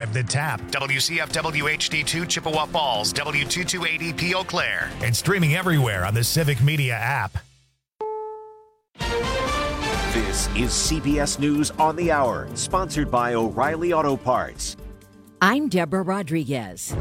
5, The Tap, WCFW HD2 Chippewa Falls, W228EP Eau Claire, and streaming everywhere on the Civic Media app. This is CBS News on the Hour, sponsored by O'Reilly Auto Parts. I'm Deborah Rodriguez.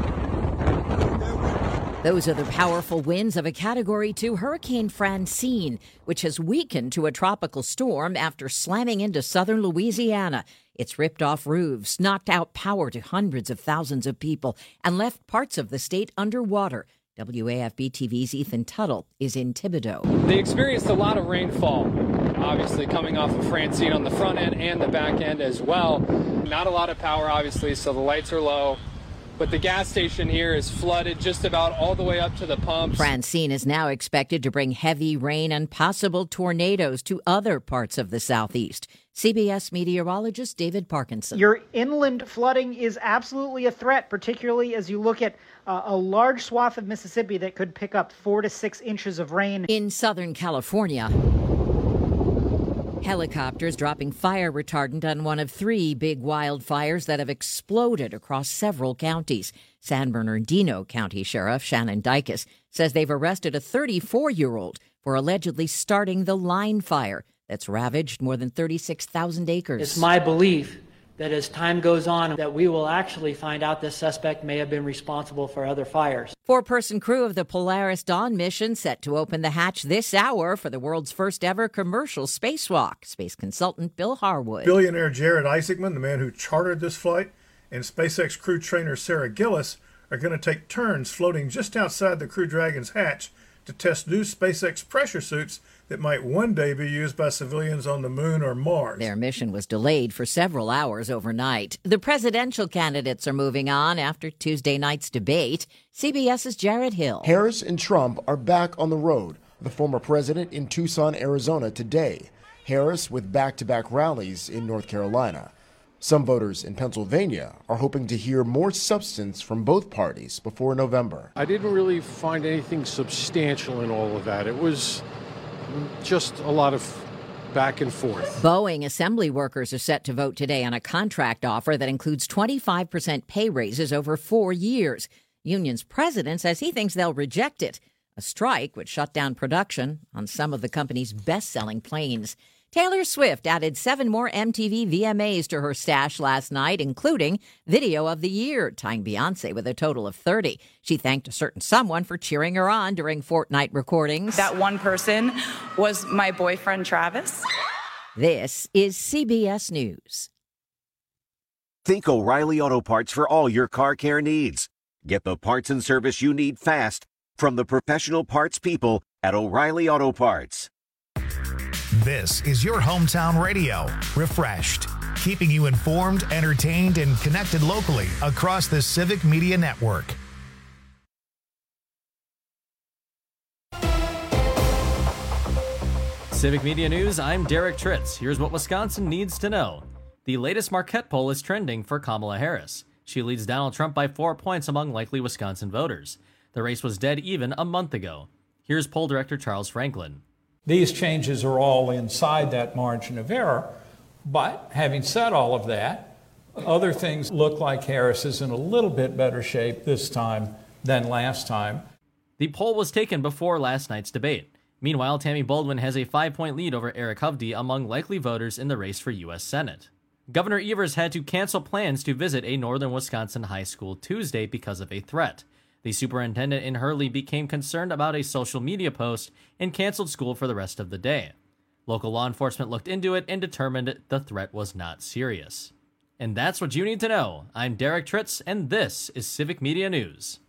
Those are the powerful winds of a Category 2 Hurricane Francine, which has weakened to a tropical storm after slamming into southern Louisiana. It's ripped off roofs, knocked out power to hundreds of thousands of people, and left parts of the state underwater. WAFB TV's Ethan Tuttle is in Thibodaux. They experienced a lot of rainfall, obviously coming off of Francine on the front end and the back end as well. Not a lot of power, obviously, so the lights are low. But the gas station here is flooded just about all the way up to the pumps. Francine is now expected to bring heavy rain and possible tornadoes to other parts of the southeast. CBS meteorologist David Parkinson. Your inland flooding is absolutely a threat, particularly as you look at a large swath of Mississippi that could pick up 4 to 6 inches of rain. In Southern California, helicopters dropping fire retardant on one of 3 big wildfires that have exploded across several counties. San Bernardino County Sheriff Shannon Dykes says they've arrested a 34-year-old for allegedly starting the line fire that's ravaged more than 36,000 acres. It's my belief that as time goes on, that we will actually find out this suspect may have been responsible for other fires. 4-person crew of the Polaris Dawn mission set to open the hatch this hour for the world's first ever commercial spacewalk. Space consultant Bill Harwood. Billionaire Jared Isaacman, the man who chartered this flight, and SpaceX crew trainer Sarah Gillis are going to take turns floating just outside the Crew Dragon's hatch to test new SpaceX pressure suits that might one day be used by civilians on the moon or Mars. Their mission was delayed for several hours overnight. The presidential candidates are moving on after Tuesday night's debate. CBS's Jared Hill. Harris and Trump are back on the road. The former president in Tucson, Arizona today. Harris with back-to-back rallies in North Carolina. Some voters in Pennsylvania are hoping to hear more substance from both parties before November. I didn't really find anything substantial in all of that. It was just a lot of back and forth. Boeing assembly workers are set to vote today on a contract offer that includes 25% pay raises over 4 years. Union's president says he thinks they'll reject it. A strike would shut down production on some of the company's best-selling planes. Taylor Swift added 7 more MTV VMAs to her stash last night, including Video of the Year, tying Beyoncé with a total of 30. She thanked a certain someone for cheering her on during Fortnite recordings. That one person was my boyfriend, Travis. This is CBS News. Think O'Reilly Auto Parts for all your car care needs. Get the parts and service you need fast from the professional parts people at O'Reilly Auto Parts. This is your hometown radio, Refreshed, keeping you informed, entertained, and connected locally across the Civic Media Network. Civic Media News, I'm Derek Tritz. Here's what Wisconsin needs to know. The latest Marquette poll is trending for Kamala Harris. She leads Donald Trump by 4 points among likely Wisconsin voters. The race was dead even a month ago. Here's poll director Charles Franklin. These changes are all inside that margin of error, but having said all of that, other things look like Harris is in a little bit better shape this time than last time. The poll was taken before last night's debate. Meanwhile, Tammy Baldwin has a 5-point lead over Eric Hovde among likely voters in the race for U.S. Senate. Governor Evers had to cancel plans to visit a northern Wisconsin high school Tuesday because of a threat. The superintendent in Hurley became concerned about a social media post and canceled school for the rest of the day. Local law enforcement looked into it and determined the threat was not serious. And that's what you need to know. I'm Derek Tritz, and this is Civic Media News.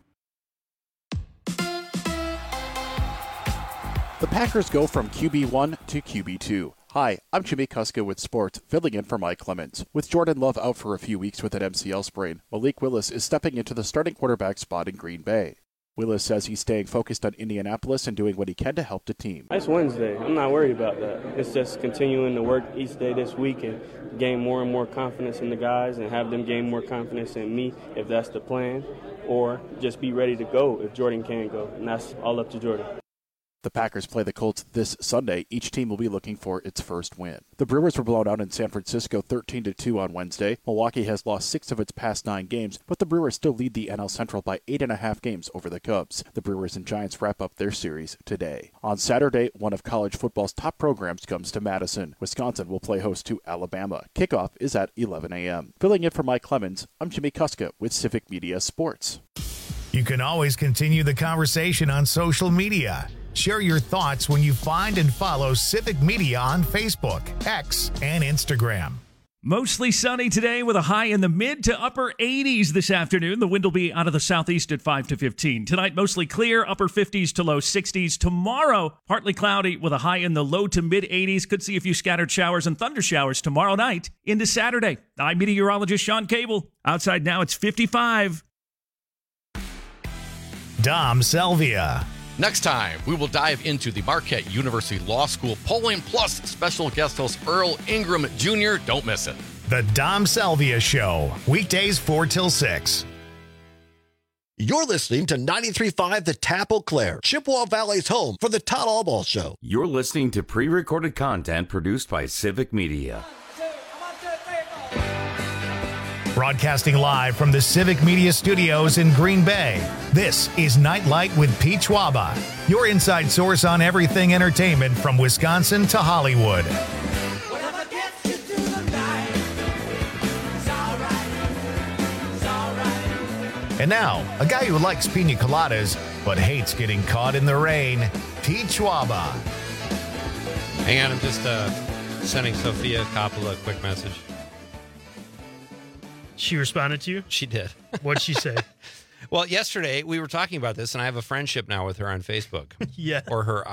The Packers go from QB1 to QB2. Hi, I'm Jimmy Kuska with sports, filling in for Mike Clemens. With Jordan Love out for a few weeks with an MCL sprain, Malik Willis is stepping into the starting quarterback spot in Green Bay. Willis says he's staying focused on Indianapolis and doing what he can to help the team. It's Wednesday. I'm not worried about that. It's just continuing to work each day this week and gain more and more confidence in the guys and have them gain more confidence in me if that's the plan, or just be ready to go if Jordan can go, and that's all up to Jordan. The Packers play the Colts this Sunday. Each team will be looking for its first win. The Brewers were blown out in San Francisco 13-2 on Wednesday. Milwaukee has lost 6 of its past 9 games, but the Brewers still lead the NL Central by 8.5 games over the Cubs. The Brewers and Giants wrap up their series today. On Saturday, one of college football's top programs comes to Madison. Wisconsin will play host to Alabama. Kickoff is at 11 a.m. Filling in for Mike Clemens, I'm Jimmy Kuska with Civic Media Sports. You can always continue the conversation on social media. Share your thoughts when you find and follow Civic Media on Facebook, X, and Instagram. Mostly sunny today with a high in the mid to upper 80s this afternoon. The wind will be out of the southeast at 5 to 15. Tonight, mostly clear, upper 50s to low 60s. Tomorrow, partly cloudy with a high in the low to mid 80s. Could see a few scattered showers and thunder showers tomorrow night into Saturday. I'm meteorologist Sean Cable. Outside now, it's 55. Dom Selvia. Next time, we will dive into the Marquette University Law School polling plus special guest host Earl Ingram Jr. Don't miss it. The Dom Selvia Show, weekdays 4 till 6. You're listening to 93.5 The Tap Eau Claire, Chippewa Valley's home for the Todd Albaugh Show. You're listening to pre-recorded content produced by Civic Media. Broadcasting live from the Civic Media Studios in Green Bay, this is Nightlight with Pete Schwaba, your inside source on everything entertainment from Wisconsin to Hollywood. And now, a guy who likes pina coladas but hates getting caught in the rain, Pete Schwaba. Hang on, I'm just sending Sofia Coppola a quick message. She responded to you? She did. What'd she say? Well, yesterday we were talking about this, and I have a friendship now with her on Facebook. Yeah. Or her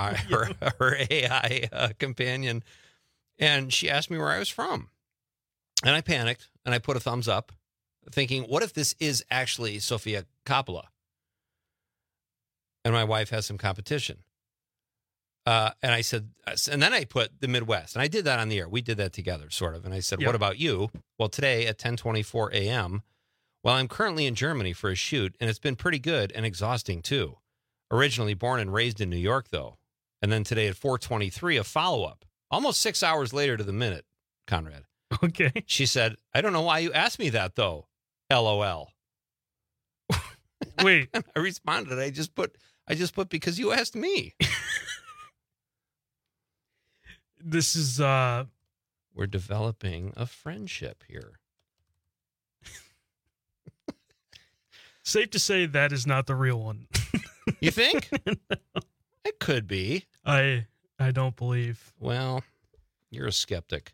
AI companion. And she asked me where I was from. And I panicked, and I put a thumbs up, thinking, what if this is actually Sofia Coppola? And my wife has some competition. And I said, and then I put the Midwest, and I did that on the air. We did that together, sort of. And I said, What about you? Well, today at 10:24 a.m., well, I'm currently in Germany for a shoot, and it's been pretty good and exhausting, too. Originally born and raised in New York, though. And then today at 4:23, a follow-up, almost 6 hours later to the minute, Conrad. Okay. She said, I don't know why you asked me that, though. LOL. Wait. And I responded, I just put because you asked me. This is we're developing a friendship here. Safe to say that is not the real one. You think? No. It could be. I don't believe. Well, you're a skeptic.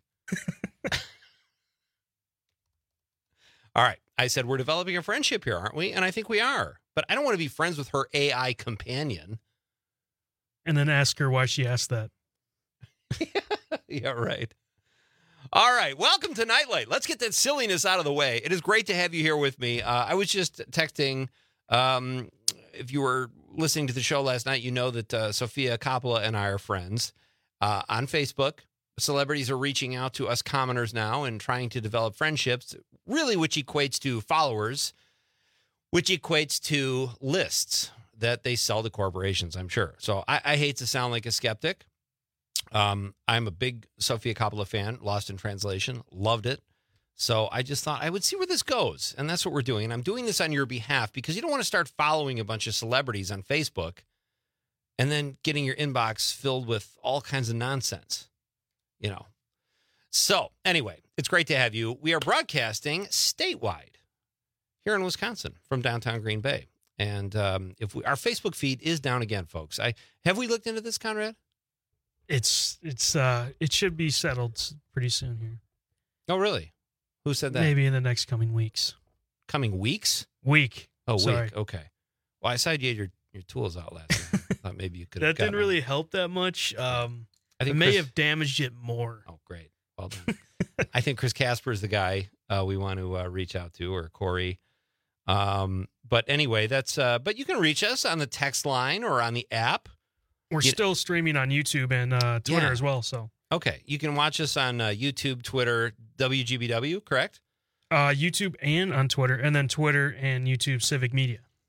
All right. I said we're developing a friendship here, aren't we? And I think we are. But I don't want to be friends with her AI companion. And then ask her why she asked that. Yeah, right. All right. Welcome to Nightlight. Let's get that silliness out of the way. It is great to have you here with me. I was just texting. If you were listening to the show last night, you know that Sofia Coppola and I are friends on Facebook. Celebrities are reaching out to us commoners now and trying to develop friendships, really, which equates to followers, which equates to lists that they sell to corporations, I'm sure. So I hate to sound like a skeptic. I'm a big Sofia Coppola fan, Lost in Translation, loved it. So I just thought I would see where this goes. And that's what we're doing. And I'm doing this on your behalf because you don't want to start following a bunch of celebrities on Facebook and then getting your inbox filled with all kinds of nonsense, you know. So anyway, it's great to have you. We are broadcasting statewide here in Wisconsin from downtown Green Bay. And our Facebook feed is down again, folks. Have we looked into this, Conrad? It should be settled pretty soon here. Oh, really? Who said that? Maybe in the next coming weeks. Coming weeks? Week. Oh, Sorry. week. Okay. Well, I saw you had your tools out last night. I thought maybe you could have That didn't really help that much. I think it may have damaged it more. Oh, great. Well done. I think Chris Casper is the guy we want to reach out to, or Corey. But anyway, but you can reach us on the text line or on the app. We're still streaming on YouTube and Twitter as well. So okay, you can watch us on YouTube, Twitter, WGBW, correct? YouTube and on Twitter, and then Twitter and YouTube Civic Media.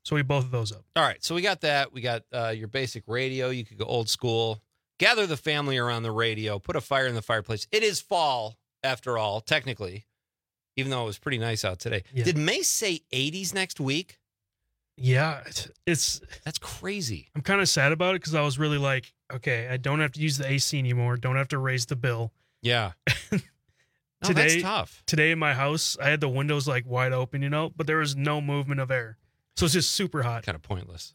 So we both of those up. All right, so we got that. We got your basic radio. You could go old school. Gather the family around the radio. Put a fire in the fireplace. It is fall, after all, technically, even though it was pretty nice out today. Yeah. Did May say 80s next week? Yeah, that's crazy. I'm kind of sad about it because I was really like, okay, I don't have to use the AC anymore. Don't have to raise the bill. Yeah. No, Today, that's tough. Today in my house, I had the windows like wide open, but there was no movement of air. So it's just super hot. Kind of pointless.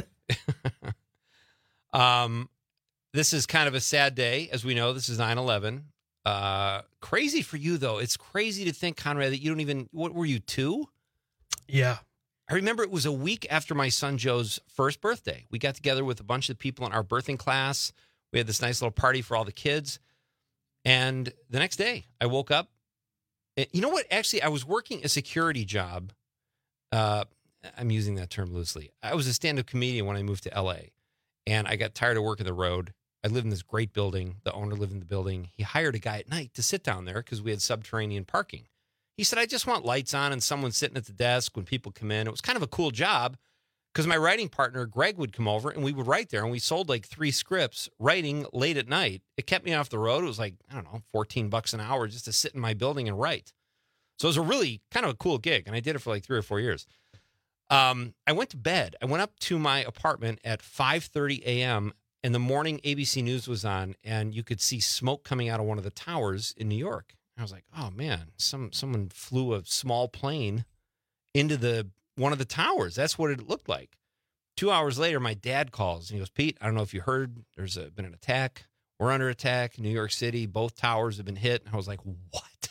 This is kind of a sad day. As we know, this is 9/11. Crazy for you, though. It's crazy to think, Conrad, that you don't even, what were you, 2? Yeah. I remember it was a week after my son Joe's first birthday. We got together with a bunch of people in our birthing class. We had this nice little party for all the kids. And the next day, I woke up. You know what? Actually, I was working a security job. I'm using that term loosely. I was a stand-up comedian when I moved to L.A., and I got tired of working the road. I lived in this great building. The owner lived in the building. He hired a guy at night to sit down there because we had subterranean parking. He said, I just want lights on and someone sitting at the desk when people come in. It was kind of a cool job because my writing partner, Greg, would come over and we would write there. And we sold like 3 scripts writing late at night. It kept me off the road. It was like, I don't know, $14 an hour just to sit in my building and write. So it was a really kind of a cool gig. And I did it for like 3 or 4 years. I went to bed. I went up to my apartment at 5:30 a.m. In the morning, ABC News was on, and you could see smoke coming out of one of the towers in New York. I was like, oh, man, someone flew a small plane into one of the towers. That's what it looked like. 2 hours later, my dad calls, and he goes, Pete, I don't know if you heard, there's been an attack. We're under attack in New York City. Both towers have been hit. And I was like, what?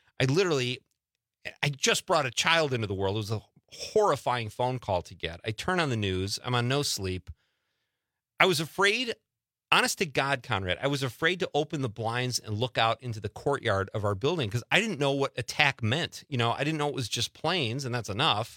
I just brought a child into the world. It was a horrifying phone call to get. I turn on the news. I'm on no sleep. I was afraid, honest to God, Conrad, I was afraid to open the blinds and look out into the courtyard of our building because I didn't know what attack meant. I didn't know it was just planes and that's enough.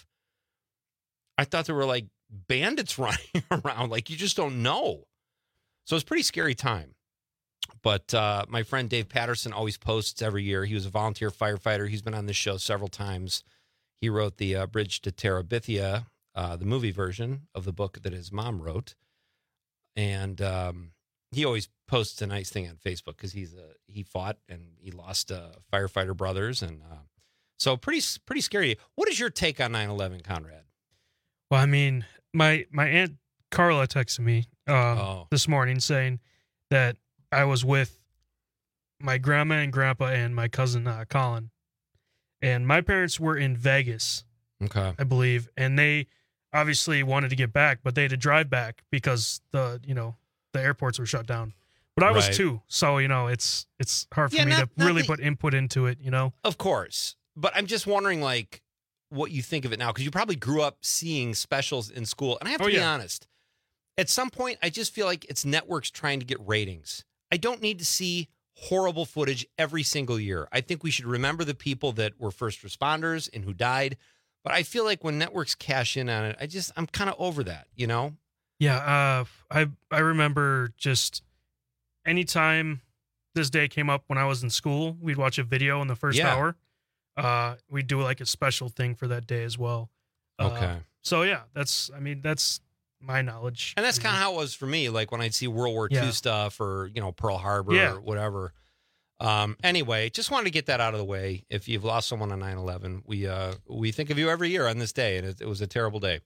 I thought there were like bandits running around. Like you just don't know. So it's a pretty scary time. But my friend Dave Patterson always posts every year. He was a volunteer firefighter. He's been on this show several times. He wrote the Bridge to Terabithia, the movie version of the book that his mom wrote. And he always posts a nice thing on Facebook because he fought and he lost firefighter brothers. And so pretty scary. What is your take on 9/11, Conrad? Well, I mean, my Aunt Carla texted me this morning saying that I was with my grandma and grandpa and my cousin Colin. And my parents were in Vegas, okay, I believe, and they obviously wanted to get back, but they had to drive back because the airports were shut down. But I was too, so it's hard for me to really put input into it. Of course, but I'm just wondering, like, what you think of it now because you probably grew up seeing specials in school, and I have to be honest. At some point, I just feel like it's networks trying to get ratings. I don't need to see horrible footage every single year. I think we should remember the people that were first responders and who died. But I feel like when networks cash in on it, I'm kind of over that, Yeah, I remember just anytime this day came up when I was in school, we'd watch a video in the first hour. We'd do like a special thing for that day as well. Okay. So yeah, that's my knowledge. And that's kind of how it was for me. Like when I'd see World War II stuff or, Pearl Harbor or whatever. Anyway, just wanted to get that out of the way. If you've lost someone on 9/11, we think of you every year on this day, and it was a terrible day.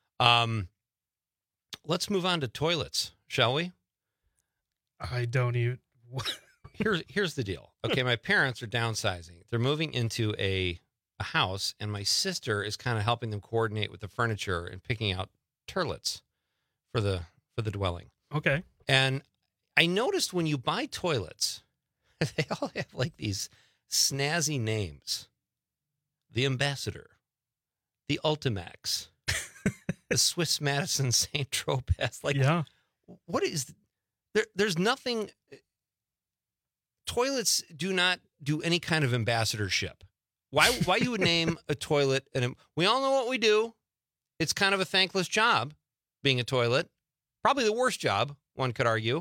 Let's move on to toilets, shall we? I don't even. Here's the deal. Okay, my parents are downsizing. They're moving into a house, and my sister is kind of helping them coordinate with the furniture and picking out toilets for the dwelling. Okay. And I noticed when you buy toilets, they all have like these snazzy names. The Ambassador, the Ultimax, the Swiss Madison St. Tropez. Like, what is there's nothing. Toilets do not do any kind of ambassadorship. Why you would name a toilet? And we all know what we do. It's kind of a thankless job being a toilet. Probably the worst job, one could argue.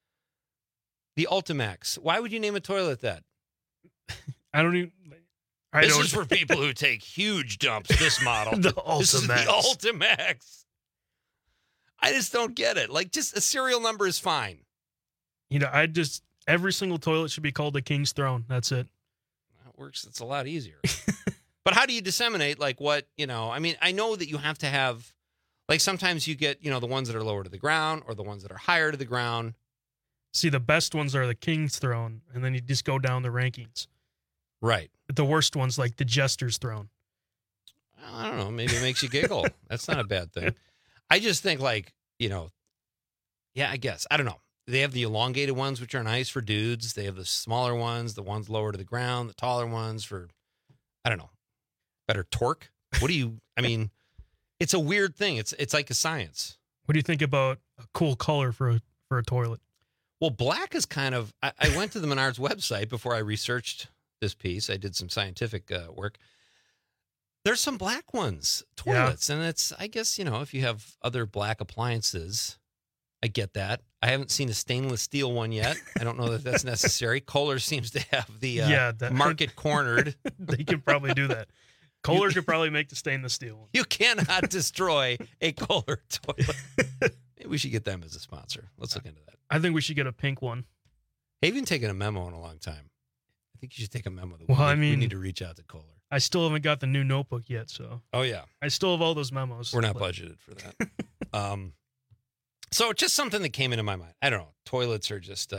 The Ultimax. Why would you name a toilet that? I don't even. This is for people who take huge dumps, this model. This is the Ultimax. I just don't get it. Like, just a serial number is fine. Every single toilet should be called the King's Throne. That's it. That works. It's a lot easier. But how do you disseminate, like, what, I mean, I know that you have to have, like, sometimes you get, the ones that are lower to the ground or the ones that are higher to the ground. See, the best ones are the King's Throne, and then you just go down the rankings. Right. The worst ones, like the Jester's Throne. Well, I don't know. Maybe it makes you giggle. That's not a bad thing. I just think, like, I guess. I don't know. They have the elongated ones, which are nice for dudes. They have the smaller ones, the ones lower to the ground, the taller ones for, I don't know, better torque. It's a weird thing. It's like a science. What do you think about a cool color for a toilet? Well, black is kind of, I went to the Menards website before I researched this piece. I did some scientific work. There's some black ones, toilets. Yeah. And it's, I guess, if you have other black appliances, I get that. I haven't seen a stainless steel one yet. I don't know that that's necessary. Kohler seems to have the market cornered. They could probably do that. Kohler could probably make the stainless steel one. You cannot destroy a Kohler toilet. Maybe we should get them as a sponsor. Let's look into that. I think we should get a pink one. I haven't taken a memo in a long time. I think you should take a memo. We need to reach out to Kohler. I still haven't got the new notebook yet, so. Oh, yeah. I still have all those memos. We're not budgeted for that. So just something that came into my mind. I don't know. Toilets are just,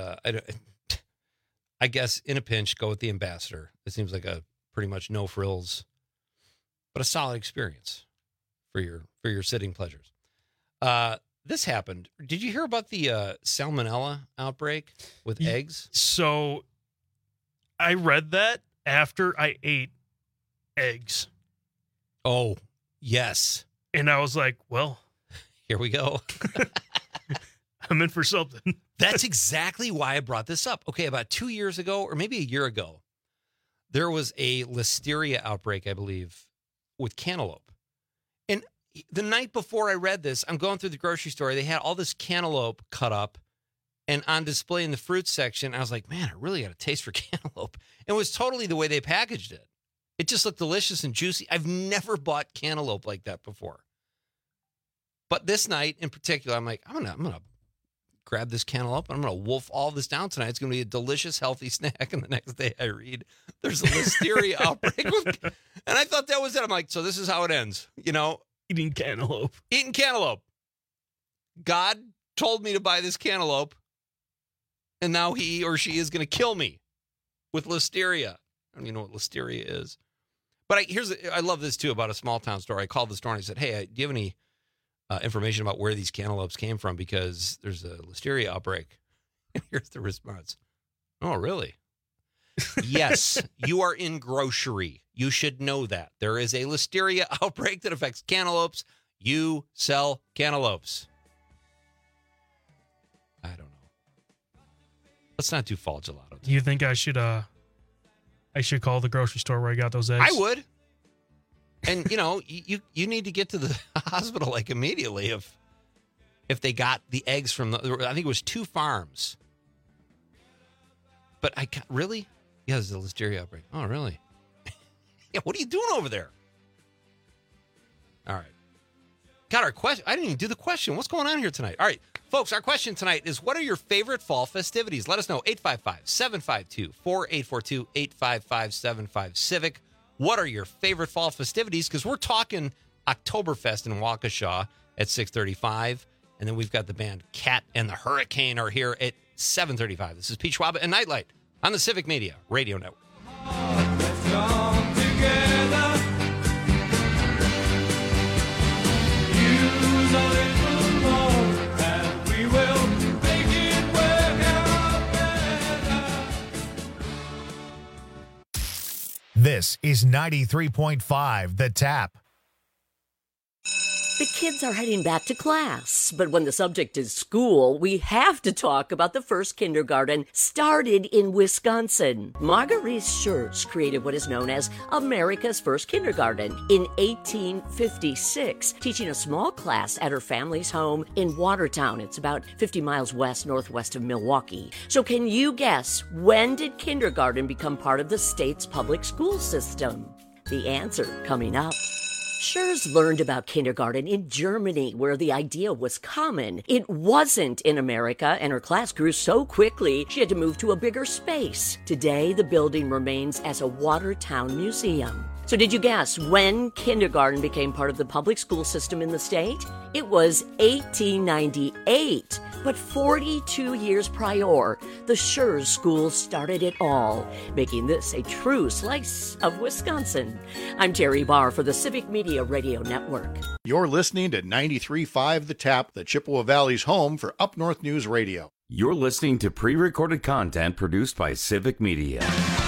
I guess, in a pinch, go with the Ambassador. It seems like a pretty much no frills, but a solid experience for your sitting pleasures. This happened. Did you hear about the salmonella outbreak with eggs? So I read that after I ate eggs. Oh, yes. And I was like, well, here we go. I'm in for something. That's exactly why I brought this up. Okay, about 2 years ago, or maybe a year ago, there was a listeria outbreak, I believe, with cantaloupe. And the night before I read this, I'm going through the grocery store. They had all this cantaloupe cut up and on display in the fruit section. I was like, man, I really got a taste for cantaloupe. It was totally the way they packaged it. It just looked delicious and juicy. I've never bought cantaloupe like that before. But this night in particular, I'm like, I'm gonna grab this cantaloupe and I'm gonna wolf all this down tonight. It's gonna be a delicious, healthy snack. And the next day I read there's a listeria outbreak, and I thought that was it. I'm like, so this is how it ends, Eating cantaloupe. God told me to buy this cantaloupe, and now he or she is gonna kill me with listeria. I don't even know what listeria is. But I love this too about a small town store. I called the store and I said, hey, do you have any information about where these cantaloupes came from, because there's a listeria outbreak? And here's the response. Oh, really? Yes, you are in grocery. You should know that. There is a listeria outbreak that affects cantaloupes. You sell cantaloupes. I don't know. Let's not do fall gelato. Do you think I should call the grocery store where I got those eggs? I would. And, you need to get to the hospital, like, immediately if they got the eggs from I think it was 2 farms. But really? Yeah, there's a listeria outbreak. Oh, really? Yeah, what are you doing over there? All right. Got our question. I didn't even do the question. What's going on here tonight? All right, folks, our question tonight is, what are your favorite fall festivities? Let us know. 855-752-4842, 855-755-CIVIC. What are your favorite fall festivities? Because we're talking Oktoberfest in Waukesha at 6:35. And then we've got the band Cat and the Hurricane are here at 7:35. This is Pete Schwab and Nightlight on the Civic Media Radio Network. Let's come together. Use a little more, and we will make it work out better. This is 93.5 The Tap. The kids are heading back to class, but when the subject is school, we have to talk about the first kindergarten started in Wisconsin. Marguerite Schurz created what is known as America's first kindergarten in 1856, teaching a small class at her family's home in Watertown. It's about 50 miles northwest of Milwaukee. So can you guess, when did kindergarten become part of the state's public school system? The answer coming up. Schurz learned about kindergarten in Germany, where the idea was common. It wasn't in America, and her class grew so quickly she had to move to a bigger space. Today, the building remains as a Watertown museum. So did you guess when kindergarten became part of the public school system in the state? It was 1898. But 42 years prior, the Schurz School started it all, making this a true slice of Wisconsin. I'm Terry Barr for the Civic Media Radio Network. You're listening to 93.5 The Tap, the Chippewa Valley's home for Up North News Radio. You're listening to pre-recorded content produced by Civic Media.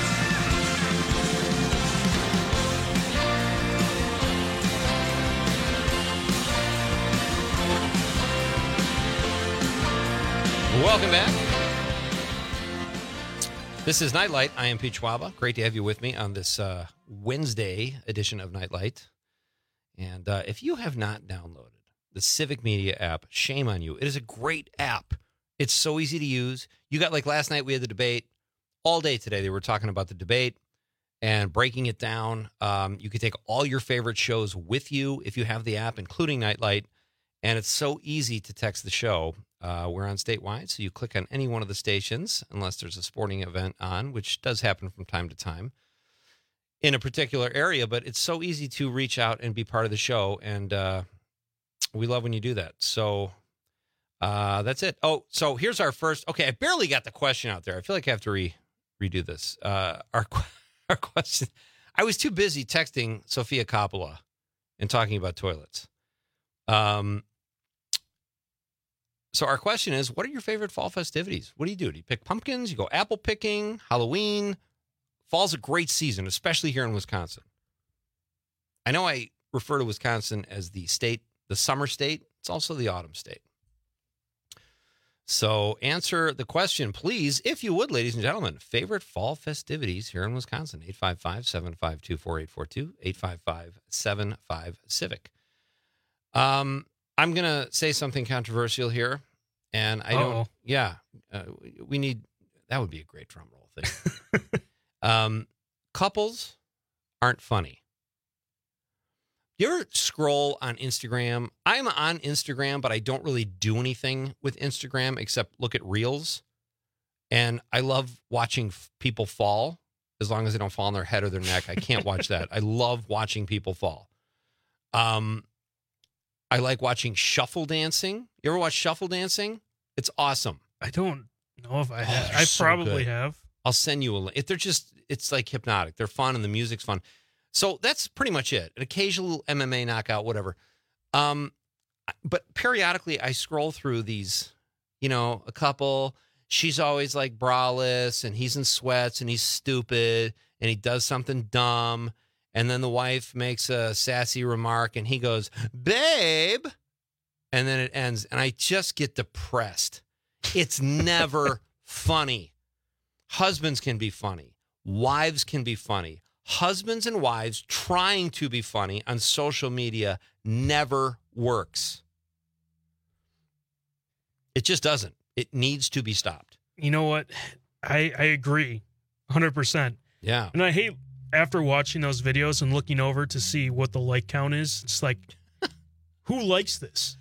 Welcome back. This is Nightlight. I am Pete Schwaba. Great to have you with me on this Wednesday edition of Nightlight. And if you have not downloaded the Civic Media app, shame on you. It is a great app. It's so easy to use. You got, like last night we had the debate. All day today they were talking about the debate and breaking it down. You can take all your favorite shows with you if you have the app, including Nightlight. And it's so easy to text the show. We're on statewide, so you click on any one of the stations, unless there's a sporting event on, which does happen from time to time in a particular area, but it's so easy to reach out and be part of the show, and we love when you do that. So that's it. Oh, so here's our first. Okay, I barely got the question out there. I feel like I have to redo this. Our question. I was too busy texting Sophia Coppola and talking about toilets. So our question is, what are your favorite fall festivities? What do you do? Do you pick pumpkins? You go apple picking, Halloween? Fall's a great season, especially here in Wisconsin. I know I refer to Wisconsin as the state, the summer state. It's also the autumn state. So answer the question, please, if you would, ladies and gentlemen. Favorite fall festivities here in Wisconsin? 855-752-4842, 855-75-CIVIC. I'm going to say something controversial here, and I don't, we need, that would be a great drum roll thing. Couples aren't funny. You ever scroll on Instagram? I'm on Instagram, but I don't really do anything with Instagram except look at reels, and I love watching people fall, as long as they don't fall on their head or their neck. I can't watch that. I love watching people fall. I like watching shuffle dancing. You ever watch shuffle dancing? It's awesome. I don't know if I have. I probably have. I'll send you a link. It's like hypnotic. They're fun and the music's fun. So that's pretty much it. An occasional MMA knockout, whatever. But periodically I scroll through these, a couple. She's always like braless and he's in sweats and he's stupid and he does something dumb. And then the wife makes a sassy remark and he goes, babe. And then it ends. And I just get depressed. It's never funny. Husbands can be funny. Wives can be funny. Husbands and wives trying to be funny on social media never works. It just doesn't. It needs to be stopped. You know what? I agree 100%. Yeah. And I hate, after watching those videos and looking over to see what the like count is, it's like, who likes this?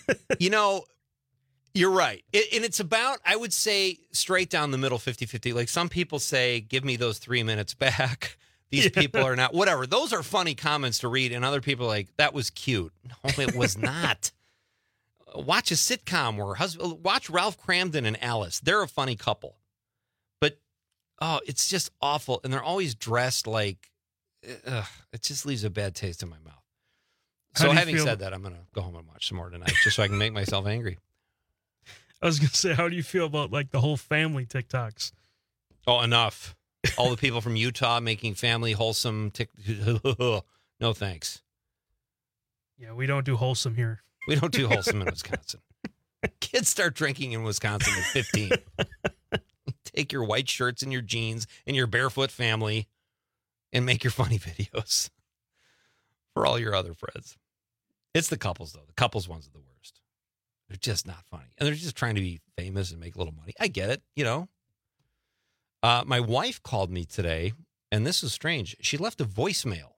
You're right. And it's about, I would say, straight down the middle, 50-50. Like some people say, give me those 3 minutes back. These people are not, whatever. Those are funny comments to read. And other people are like, that was cute. No, it was not. Watch a sitcom or watch Ralph Cramden and Alice. They're a funny couple. But, it's just awful. And they're always dressed like, it just leaves a bad taste in my mouth. So having said that, I'm going to go home and watch some more tonight just so I can make myself angry. I was going to say, how do you feel about like the whole family TikToks? Oh, enough. All the people from Utah making family wholesome no thanks. Yeah, we don't do wholesome here. We don't do wholesome in Wisconsin. Kids start drinking in Wisconsin at 15. Take your white shirts and your jeans and your barefoot family and make your funny videos for all your other friends. It's the couples, though. The couples ones are the worst. They're just not funny. And they're just trying to be famous and make a little money. I get it, you know. My wife called me today, and this is strange. She left a voicemail.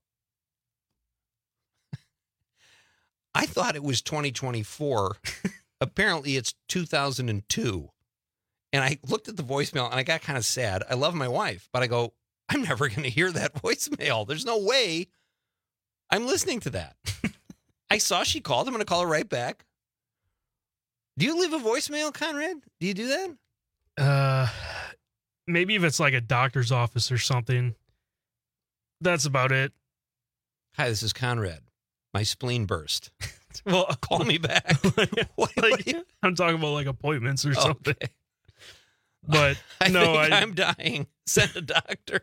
I thought it was 2024. Apparently, it's 2002. And I looked at the voicemail, and I got kind of sad. I love my wife, but I go, I'm never going to hear that voicemail. There's no way I'm listening to that. I saw she called. I'm going to call her right back. Do you leave a voicemail, Conrad? Do you do that? Maybe if it's like a doctor's office or something. That's about it. Hi, this is Conrad. My spleen burst. Well, call me back. I'm talking about like appointments or something. But I'm dying. Send a doctor.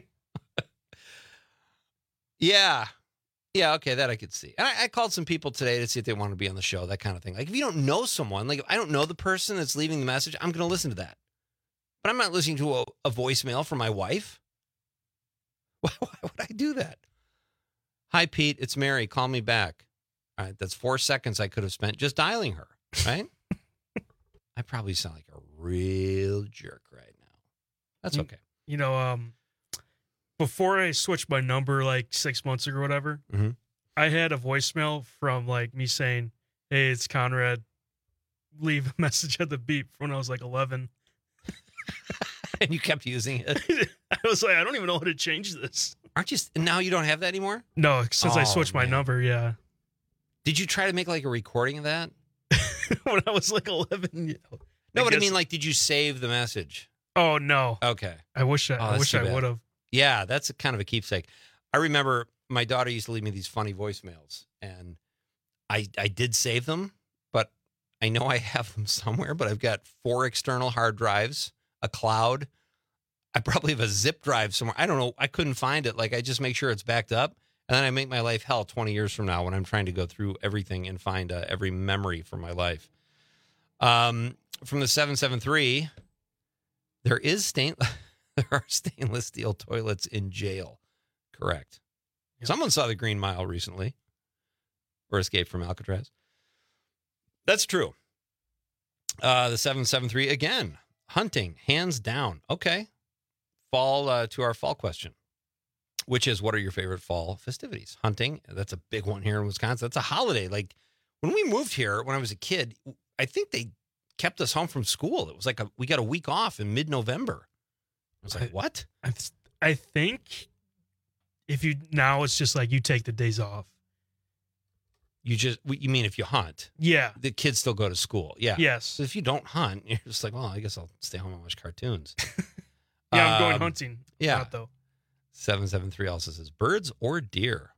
Yeah. Yeah, okay, that I could see. And I called some people today to see if they want to be on the show, that kind of thing. Like, if you don't know someone, like if I don't know the person that's leaving the message, I'm going to listen to that. But I'm not listening to a voicemail from my wife. Why would I do that? Hi, Pete, it's Mary. Call me back. All right, that's 4 seconds I could have spent just dialing her, right? I probably sound like a real jerk right now. That's okay. You know, before I switched my number like 6 months ago or whatever, I had a voicemail from like me saying, hey, it's Conrad. Leave a message at the beep when I was like 11. And you kept using it? I was like, I don't even know how to change this. Aren't you? Now you don't have that anymore? No, since I switched my number, yeah. Did you try to make like a recording of that? When I was like 11, yeah. No, but I mean, like, did you save the message? Oh, no. Okay. I wish I would have. Yeah, that's kind of a keepsake. I remember my daughter used to leave me these funny voicemails, and I did save them, but I know I have them somewhere, but I've got 4 external hard drives, a cloud. I probably have a zip drive somewhere. I don't know. I couldn't find it. Like, I just make sure it's backed up, and then I make my life hell 20 years from now when I'm trying to go through everything and find every memory from my life. From the 773, there are stainless steel toilets in jail. Correct. Yep. Someone saw the Green Mile recently, or Escape from Alcatraz. That's true. The 773, again, hunting, hands down. Okay. Fall to our fall question, which is, what are your favorite fall festivities? Hunting, that's a big one here in Wisconsin. That's a holiday. Like, when we moved here, when I was a kid, I think they kept us home from school. It was like we got a week off in mid-November. I was like, what? I think now it's just like you take the days off. You mean if you hunt? Yeah. The kids still go to school. Yeah. Yes. So if you don't hunt, you're just like, well, I guess I'll stay home and watch cartoons. Yeah, I'm going hunting. Yeah. Not though. 773 also says, birds or deer?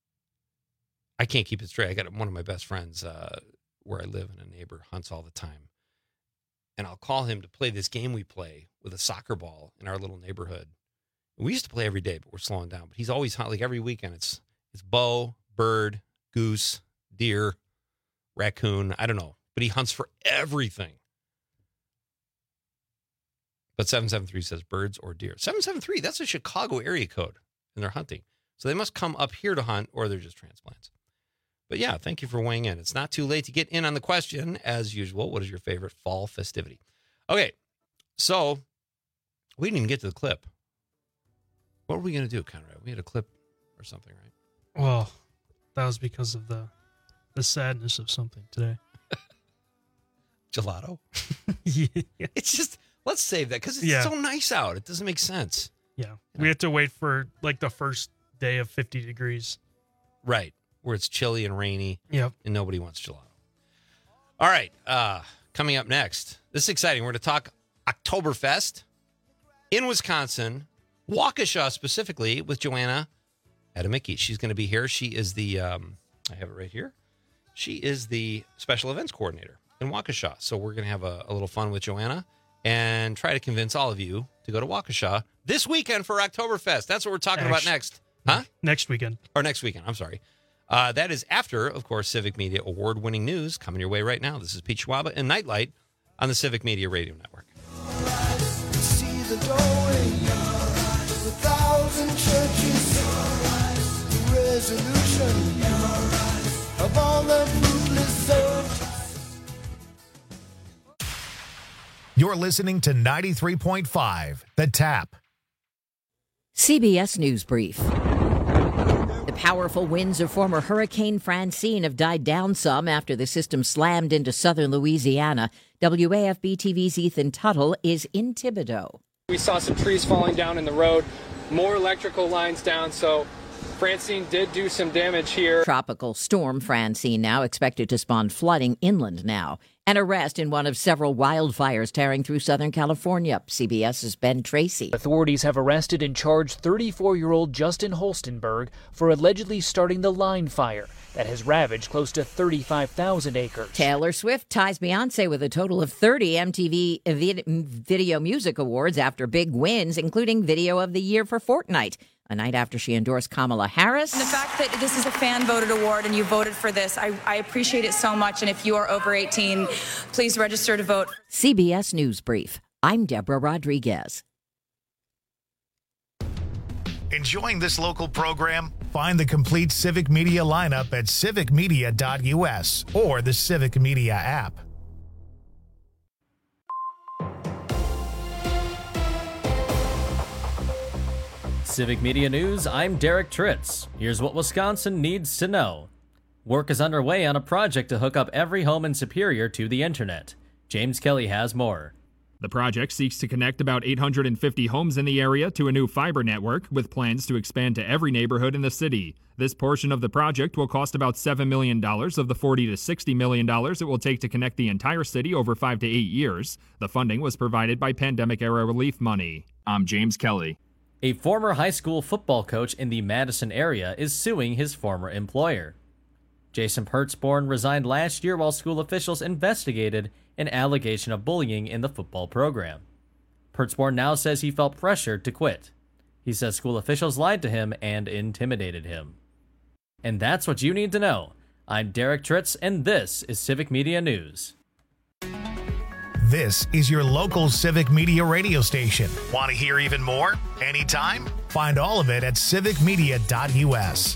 I can't keep it straight. I got one of my best friends where I live, and a neighbor hunts all the time. And I'll call him to play this game we play with a soccer ball in our little neighborhood. We used to play every day, but we're slowing down. But he's always hunting, like every weekend. It's bow, bird, goose, deer, raccoon. I don't know. But he hunts for everything. But 773 says birds or deer. 773, that's a Chicago area code, and they're hunting. So they must come up here to hunt, or they're just transplants. But yeah, thank you for weighing in. It's not too late to get in on the question, as usual. What is your favorite fall festivity? Okay, so we didn't even get to the clip. What were we going to do, Conrad? We had a clip or something, right? Well, that was because of the sadness of something today. Gelato? Yeah. It's just, let's save that, because it's so nice out. It doesn't make sense. Yeah. We have to wait for like the first day of 50 degrees. Right. Where it's chilly and rainy. Yep. And nobody wants gelato. All right. Coming up next, this is exciting. We're going to talk Oktoberfest in Wisconsin, Waukesha specifically, with Joanna Adamicki. She's going to be here. She is the, I have it right here. She is the special events coordinator in Waukesha. So we're going to have a little fun with Joanna and try to convince all of you to go to Waukesha this weekend for Oktoberfest. That's what we're talking about next. Huh? Next weekend. Or next weekend. I'm sorry. That is after, of course, Civic Media award-winning news coming your way right now. This is Pete Schwaba and Nightlight on the Civic Media Radio Network. See the doorway, 1,000 churches, the resolution of all the fruitless souls. You're listening to 93.5, The Tap. CBS News Brief. The powerful winds of former Hurricane Francine have died down some after the system slammed into southern Louisiana. WAFB TV's Ethan Tuttle is in Thibodaux. We saw some trees falling down in the road, more electrical lines down, so Francine did do some damage here. Tropical storm Francine now expected to spawn flooding inland now. An arrest in one of several wildfires tearing through Southern California. CBS's Ben Tracy. Authorities have arrested and charged 34-year-old Justin Holstenberg for allegedly starting the line fire that has ravaged close to 35,000 acres. Taylor Swift ties Beyonce with a total of 30 MTV Video Music Awards after big wins, including Video of the Year for Fortnite, a night after she endorsed Kamala Harris. And the fact that this is a fan-voted award and you voted for this, I appreciate it so much. And if you are over 18, please register to vote. CBS News Brief. I'm Deborah Rodriguez. Enjoying this local program? Find the complete Civic Media lineup at civicmedia.us or the Civic Media app. Civic Media News, I'm Derek Tritz. Here's what Wisconsin needs to know. Work is underway on a project to hook up every home in Superior to the internet. James Kelly has more. The project seeks to connect about 850 homes in the area to a new fiber network, with plans to expand to every neighborhood in the city. This portion of the project will cost about $7 million of the $40 to $60 million it will take to connect the entire city over 5 to 8 years. The funding was provided by pandemic-era relief money. I'm James Kelly. A former high school football coach in the Madison area is suing his former employer. Jason Pertzborn resigned last year while school officials investigated an allegation of bullying in the football program. Pertzborn now says he felt pressured to quit. He says school officials lied to him and intimidated him. And that's what you need to know. I'm Derek Tritz, and this is Civic Media News. This is your local Civic Media radio station. Want to hear even more? Anytime? Find all of it at civicmedia.us.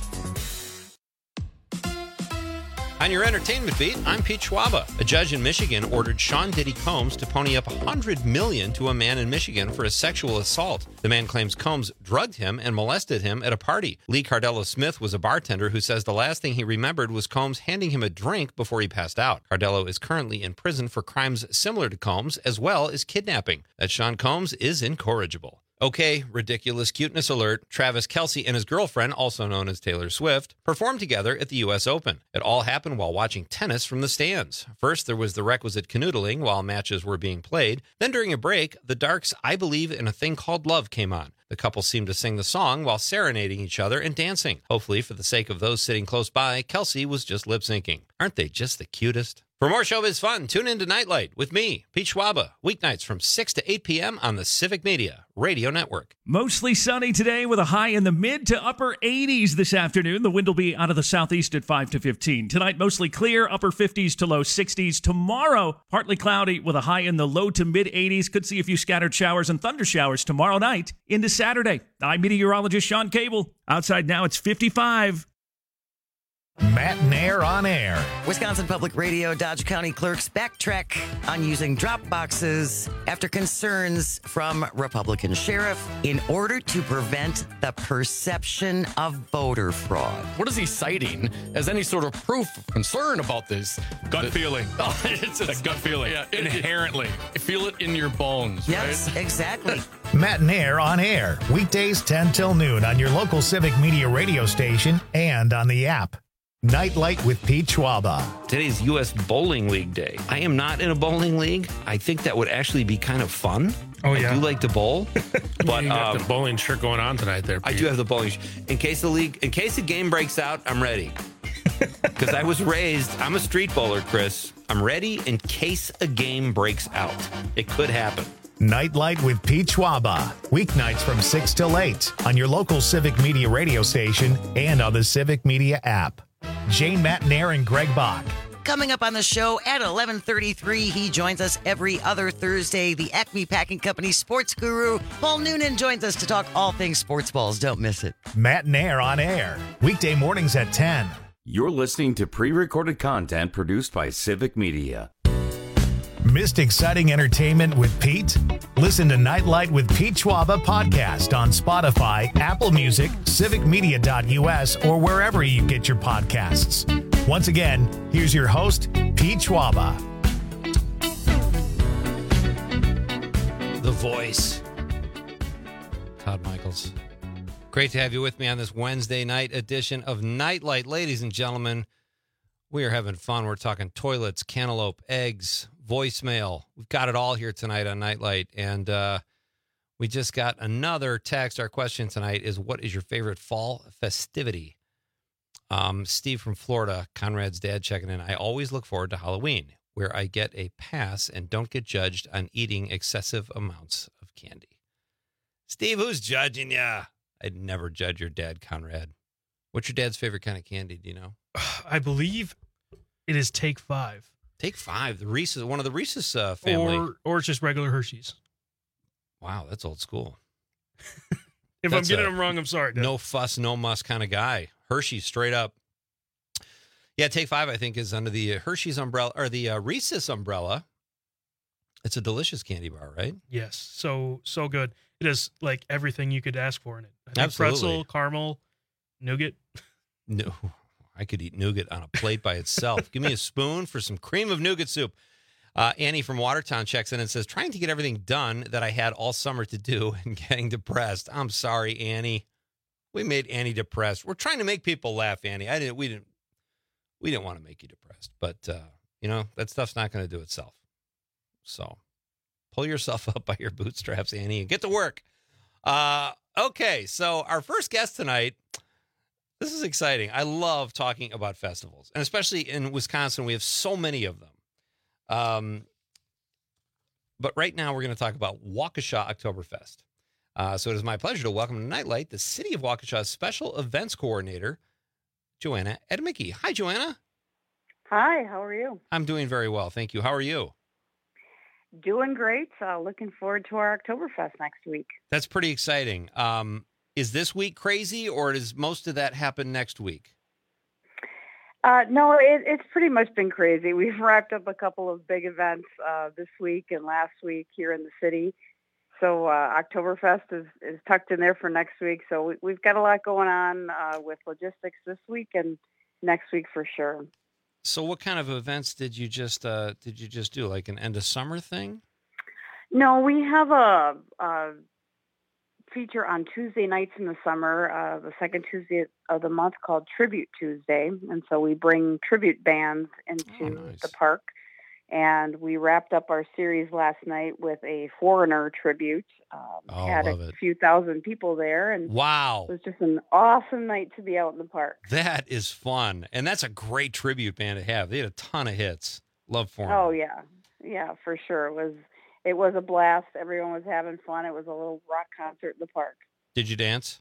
On your entertainment beat, I'm Pete Schwaba. A judge in Michigan ordered Sean Diddy Combs to pony up $100 million to a man in Michigan for a sexual assault. The man claims Combs drugged him and molested him at a party. Lee Cardello Smith was a bartender who says the last thing he remembered was Combs handing him a drink before he passed out. Cardello is currently in prison for crimes similar to Combs, as well as kidnapping. That Sean Combs is incorrigible. Okay, ridiculous cuteness alert. Travis Kelce and his girlfriend, also known as Taylor Swift, performed together at the U.S. Open. It all happened while watching tennis from the stands. First, there was the requisite canoodling while matches were being played. Then during a break, the Darks' I Believe in a Thing Called Love came on. The couple seemed to sing the song while serenading each other and dancing. Hopefully, for the sake of those sitting close by, Kelce was just lip-syncing. Aren't they just the cutest? For more showbiz fun, tune in to Nightlight with me, Pete Schwaba, weeknights from 6 to 8 p.m. on the Civic Media Radio Network. Mostly sunny today with a high in the mid to upper 80s this afternoon. The wind will be out of the southeast at 5 to 15. Tonight, mostly clear, upper 50s to low 60s. Tomorrow, partly cloudy with a high in the low to mid 80s. Could see a few scattered showers and thunder showers tomorrow night into Saturday. I'm meteorologist Sean Cable. Outside now, it's 55. Matt Nair on air. Wisconsin Public Radio Dodge County clerks backtrack on using drop boxes after concerns from Republican sheriff in order to prevent the perception of voter fraud. What is he citing as any sort of proof of concern about this? Gut feeling. Oh, it's a gut feeling. Yeah, inherently. Feel it in your bones. Yes, right? Exactly. Matt Nair on air. Weekdays 10 till noon on your local Civic Media radio station and on the app. Nightlight with Pete Schwaba. Today's U.S. Bowling League Day. I am not in a bowling league. I think that would actually be kind of fun. Oh, yeah. I do like to bowl. But you got the bowling shirt going on tonight there, Pete. I do have the bowling shirt. In case the game breaks out, I'm ready. Because I was raised, I'm a street bowler, Chris. I'm ready in case a game breaks out. It could happen. Nightlight with Pete Schwaba. Weeknights from 6 till 8 on your local Civic Media radio station and on the Civic Media app. Jane Matnair and Greg Bach. Coming up on the show at 11:33, he joins us every other Thursday. The Acme Packing Company sports guru, Paul Noonan, joins us to talk all things sports balls. Don't miss it. Matnair on air, weekday mornings at 10. You're listening to pre-recorded content produced by Civic Media. Missed exciting entertainment with Pete? Listen to Nightlight with Pete Schwaba podcast on Spotify, Apple Music, civicmedia.us, or wherever you get your podcasts. Once again, here's your host, Pete Schwaba. The voice. Todd Michaels. Great to have you with me on this Wednesday night edition of Nightlight. Ladies and gentlemen, we are having fun. We're talking toilets, cantaloupe, eggs, voicemail. We've got it all here tonight on Nightlight. And we just got another text. Our question tonight is, what is your favorite fall festivity? Steve from Florida, Conrad's dad, checking in. I always look forward to Halloween, where I get a pass and don't get judged on eating excessive amounts of candy. Steve, who's judging ya? I'd never judge your dad, Conrad. What's your dad's favorite kind of candy? Do you know? I believe it is Take 5. Take 5, the Reese's, one of the Reese's family, or it's just regular Hershey's. Wow, that's old school. If I'm getting them wrong, I'm sorry. Dad. No fuss, no muss kind of guy. Hershey's straight up. Yeah, Take 5, I think, is under the Hershey's umbrella or the Reese's umbrella. It's a delicious candy bar, right? Yes, so good. It has like everything you could ask for in it. I think Absolutely. Pretzel, caramel, nougat. No, I could eat nougat on a plate by itself. Give me a spoon for some cream of nougat soup. Annie from Watertown checks in and says, trying to get everything done that I had all summer to do and getting depressed. I'm sorry, Annie. We made Annie depressed. We're trying to make people laugh, Annie. We didn't want to make you depressed, but that stuff's not going to do itself. So pull yourself up by your bootstraps, Annie, and get to work. Okay, so our first guest tonight, this is exciting. I love talking about festivals, and especially in Wisconsin, we have so many of them. But right now, we're going to talk about Waukesha Oktoberfest. So it is my pleasure to welcome to Nightlight the City of Waukesha's Special Events Coordinator, Joanna Edmicky. Hi, Joanna. Hi, how are you? I'm doing very well, thank you. How are you? Doing great. Looking forward to our Oktoberfest next week. That's pretty exciting. Is this week crazy, or does most of that happen next week? No, it's pretty much been crazy. We've wrapped up a couple of big events this week and last week here in the city. So Oktoberfest is tucked in there for next week. So we've got a lot going on with logistics this week and next week for sure. So what kind of events did you just do? Like an end of summer thing? No, we have a feature on Tuesday nights in the summer, the second Tuesday of the month, called Tribute Tuesday. And so we bring tribute bands into the park. And we wrapped up our series last night with a Foreigner tribute. Had a few thousand people there. And wow. It was just an awesome night to be out in the park. That is fun. And that's a great tribute band to have. They had a ton of hits. Love Foreigner. Oh, yeah. Yeah, for sure. It was a blast. Everyone was having fun. It was a little rock concert in the park. Did you dance?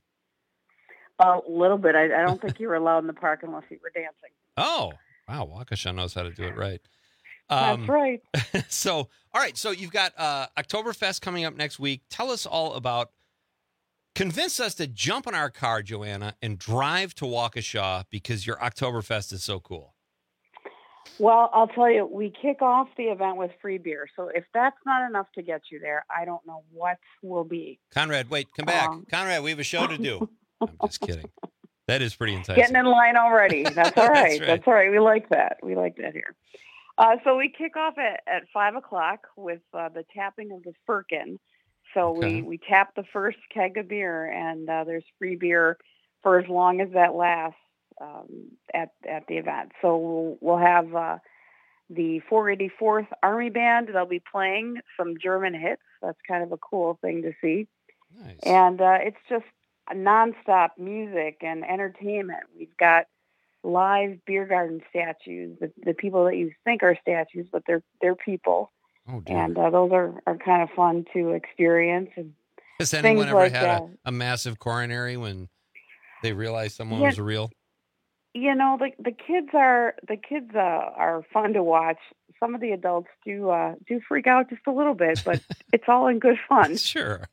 A little bit. I don't think you were allowed in the park unless you were dancing. Oh, wow. Waukesha knows how to do it right. That's right. So, all right. So you've got Oktoberfest coming up next week. Tell us all about, convince us to jump in our car, Joanna, and drive to Waukesha because your Oktoberfest is so cool. Well, I'll tell you, we kick off the event with free beer. So if that's not enough to get you there, I don't know what will be. Conrad, wait, come back. Conrad, we have a show to do. I'm just kidding. That is pretty enticing. Getting in line already. That's all right. That's right. That's all right. We like that. We like that here. So we kick off at 5 o'clock with the tapping of the firkin. So we tap the first keg of beer, and there's free beer for as long as that lasts at the event. So we'll have the 484th Army Band. They'll be playing some German hits. That's kind of a cool thing to see. Nice. And it's just a nonstop music and entertainment. We've got live beer garden statues, the people that you think are statues, but they're people. Oh, dear. And those are kind of fun to experience. And has anyone ever had a massive coronary when they realized someone was real? The kids are fun to watch. Some of the adults do freak out just a little bit, but it's all in good fun. Sure.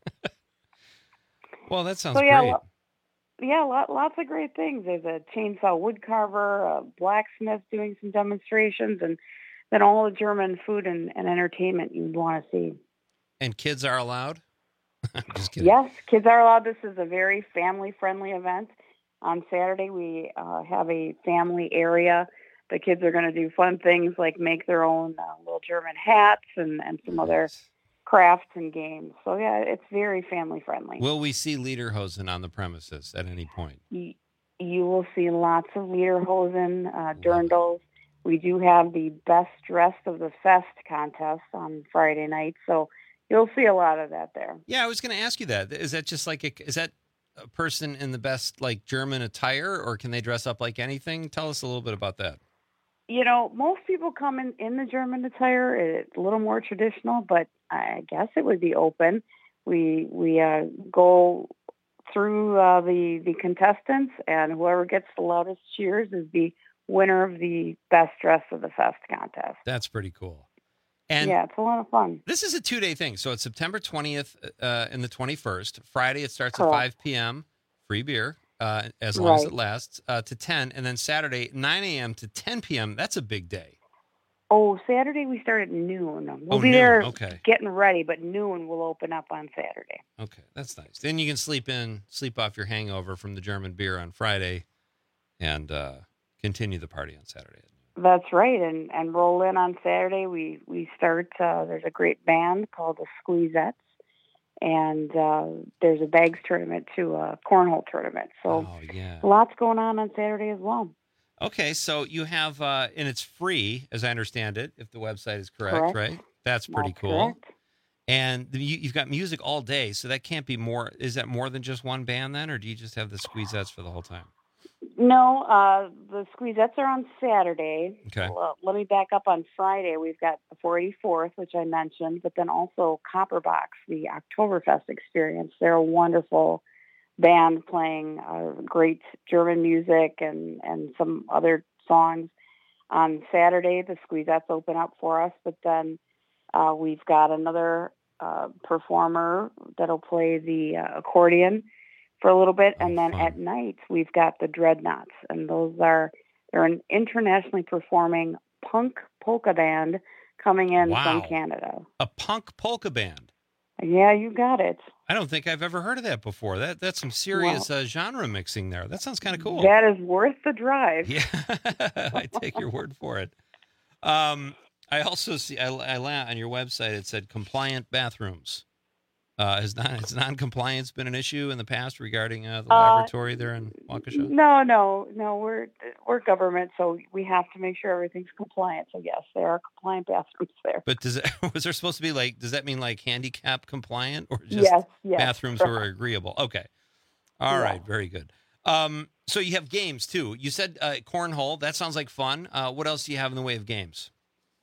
Well, that sounds So great. lots of great things. There's a chainsaw wood carver, a blacksmith doing some demonstrations, and then all the German food and entertainment you'd want to see. And kids are allowed? I'm just kidding. Yes, kids are allowed. This is a very family-friendly event. On Saturday, we have a family area. The kids are going to do fun things like make their own little German hats and some other crafts and games. So, yeah, it's very family-friendly. Will we see Lederhosen on the premises at any point? You will see lots of Lederhosen, dirndls. We do have the Best Dressed of the Fest contest on Friday night, so you'll see a lot of that there. Yeah, I was going to ask you that. Is that just is that a person in the best German attire, or can they dress up like anything? Tell us a little bit about that. Most people come in the German attire. It's a little more traditional, but I guess it would be open. We go through the contestants, and whoever gets the loudest cheers is the winner of the Best Dress of the Fest contest. That's pretty cool. And yeah, it's a lot of fun. This is a 2-day thing. So it's September 20th and the 21st. Friday, it starts Correct. at 5 p.m., free beer, as long as it lasts, to 10. And then Saturday, 9 a.m. to 10 p.m. That's a big day. Oh, Saturday we start at noon. We'll be noon. there getting ready, but noon will open up on Saturday. Okay, that's nice. Then you can sleep off your hangover from the German beer on Friday and continue the party on Saturday. That's right, and roll in on Saturday. We start. There's a great band called the Squeezettes, and there's a bags tournament too, a cornhole tournament. So lots going on Saturday as well. Okay, so you have, and it's free, as I understand it, if the website is correct. Right? That's pretty cool. Correct. And you've got music all day, so that can't be more. Is that more than just one band then, or do you just have the Squeezettes for the whole time? No, the Squeezettes are on Saturday. Okay. Well, let me back up. On Friday, we've got the 484th, which I mentioned, but then also Copperbox, the Oktoberfest experience. They're a wonderful band playing great German music and some other songs. On Saturday, the Squeezettes open up for us, but then we've got another performer that'll play the accordion for a little bit, and then at night we've got the Dreadnoughts, and they're an internationally performing punk polka band coming in from Canada. A punk polka band. Yeah, you got it. I don't think I've ever heard of that before. That's some serious genre mixing there. That sounds kind of cool. That is worth the drive. Yeah, I take your word for it. I also see I on your website it said compliant bathrooms. Has non-compliance been an issue in the past regarding the laboratory there in Waukesha? No. We're government, so we have to make sure everything's compliant. So yes, there are compliant bathrooms there. But was there supposed to be does that mean handicap compliant or just yes, bathrooms who are agreeable? Okay, all right, very good. So you have games too. You said cornhole. That sounds like fun. What else do you have in the way of games?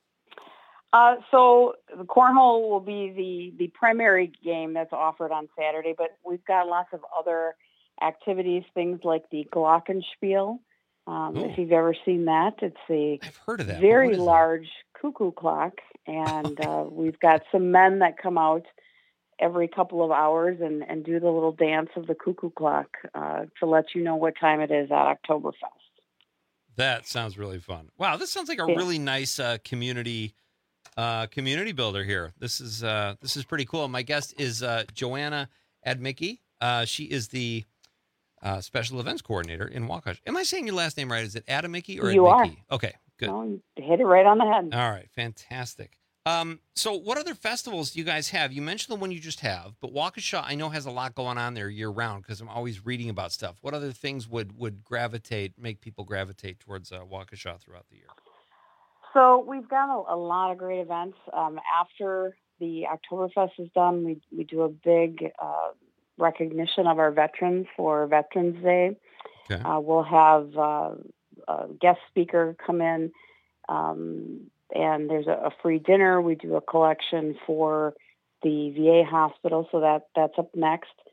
So the cornhole will be the primary game that's offered on Saturday, but we've got lots of other activities, things like the Glockenspiel. If you've ever seen that, I've heard of that. Very large cuckoo clock, and we've got some men that come out every couple of hours and do the little dance of the cuckoo clock to let you know what time it is at Oktoberfest. That sounds really fun. Wow, this sounds like a really nice community builder here. This is pretty cool. My guest is Joanna Admicki. She is the special events coordinator in Waukesha. Am I saying your last name right? Is it Admicki or you Admicki? Are. Okay, good. No, you hit it right on the head. All right, fantastic. So what other festivals do you guys have? You mentioned the one you just have, but Waukesha I know has a lot going on there year round because I'm always reading about stuff. What other things would make people gravitate towards Waukesha throughout the year? So we've got a lot of great events. After the Oktoberfest is done, we do a big recognition of our veterans for Veterans Day. Okay. We'll have a guest speaker come in, and there's a free dinner. We do a collection for the VA hospital, so that's up next.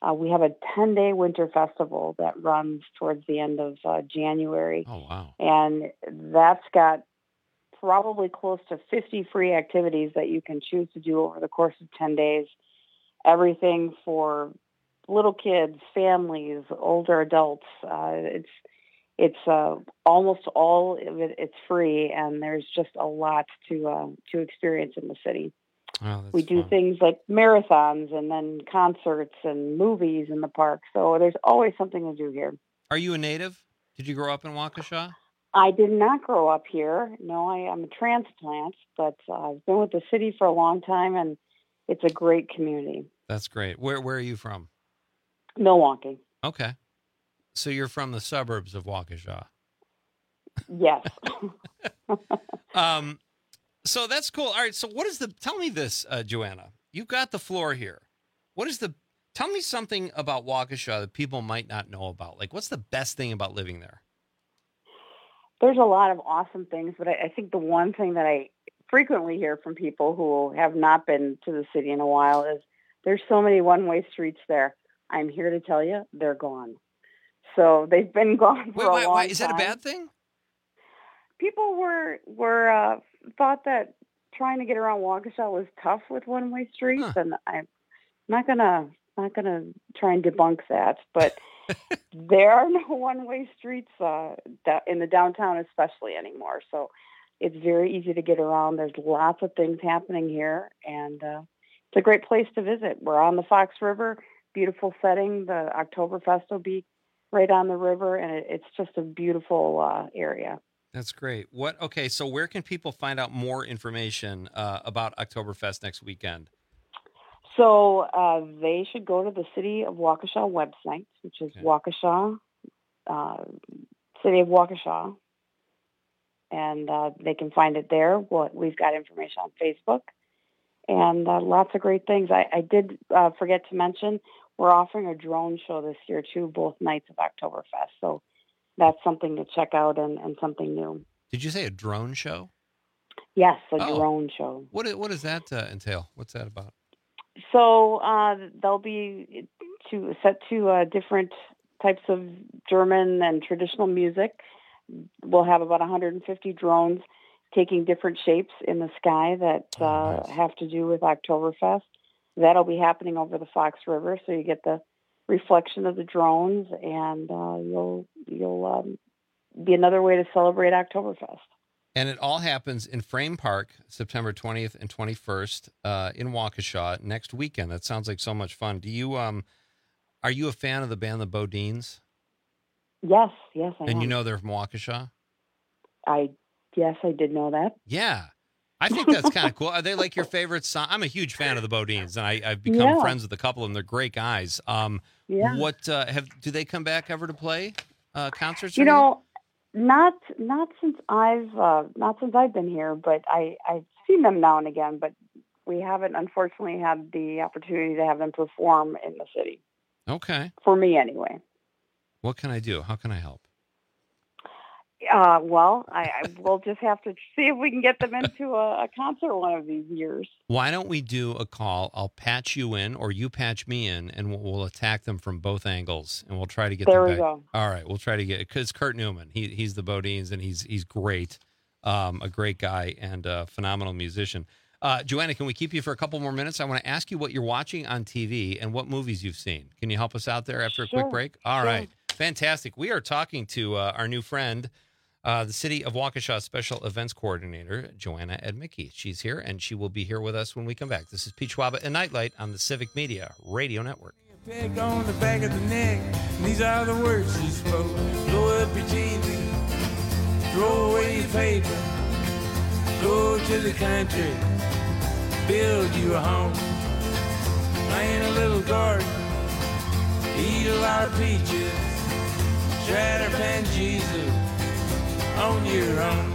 We have a 10-day winter festival that runs towards the end of January. Oh, wow. And that's got probably close to 50 free activities that you can choose to do over the course of 10 days. Everything for little kids, families, older adults. It's almost all of it. It's free, and there's just a lot to experience in the city. Oh, we do things like marathons and then concerts and movies in the park. So there's always something to do here. Are you a native? Did you grow up in Waukesha? I did not grow up here. No, I'm a transplant, but I've been with the city for a long time, and it's a great community. That's great. Where are you from? Milwaukee. Okay. So you're from the suburbs of Waukesha. Yes. So that's cool. All right. So tell me this, Joanna, you've got the floor here. Tell me something about Waukesha that people might not know about. Like, what's the best thing about living there? There's a lot of awesome things, but I think the one thing that I frequently hear from people who have not been to the city in a while is there's so many one-way streets there. I'm here to tell you, they're gone. So they've been gone for a long time. Is that a bad thing? People were thought that trying to get around Waukesha was tough with one-way streets, and I'm not gonna try and debunk that, but there are no one-way streets in the downtown especially anymore. So it's very easy to get around. There's lots of things happening here, and it's a great place to visit. We're on the Fox River, beautiful setting. The Oktoberfest will be right on the river, and it's just a beautiful area. That's great. Okay, so where can people find out more information about Oktoberfest next weekend? So they should go to the City of Waukesha website, which is Waukesha, City of Waukesha, and they can find it there. We've got information on Facebook, and lots of great things. I did forget to mention, we're offering a drone show this year, too, both nights of Oktoberfest. So that's something to check out and something new. Did you say a drone show? Yes, a drone show. What does that entail? What's that about? So they'll be set to different types of German and traditional music. We'll have about 150 drones taking different shapes in the sky that have to do with Oktoberfest. That'll be happening over the Fox River, so you get the reflection of the drones, and you'll be another way to celebrate Oktoberfest. And it all happens in Frame Park, September 20th and 21st in Waukesha next weekend. That sounds like so much fun. Do you are you a fan of the band the Bodines? Yes, I am. And you know they're from Waukesha? Yes, I did know that. Yeah. I think that's kind of cool. Are they like your favorite song? I'm a huge fan of the Bodines, and I've become friends with a couple of them. They're great guys. What do they come back ever to play concerts? You know, not since I've been here, but I've seen them now and again. But we haven't, unfortunately, had the opportunity to have them perform in the city. Okay. For me, anyway. What can I do? How can I help? Well, I will just have to see if we can get them into a concert one of these years. Why don't we do a call? I'll patch you in, or you patch me in, and we'll attack them from both angles, and we'll try to get them back. There we go. All right, we'll try to get, because Kurt Newman, he's the Bodines, and he's great, a great guy and a phenomenal musician. Joanna, can we keep you for a couple more minutes? I want to ask you what you're watching on TV and what movies you've seen. Can you help us out there after a quick break? All right, fantastic. We are talking to our new friend, the City of Waukesha Special Events Coordinator, Joanna Edmicki. She's here, and she will be here with us when we come back. This is Pete Schwaba and Nightlight on the Civic Media Radio Network. Peg on the back of the neck, and these are the words she spoke. Blow up your jeans, throw away your paper, go to the country, build you a home, plant a little garden, eat a lot of peaches, try to find Jesus on your own.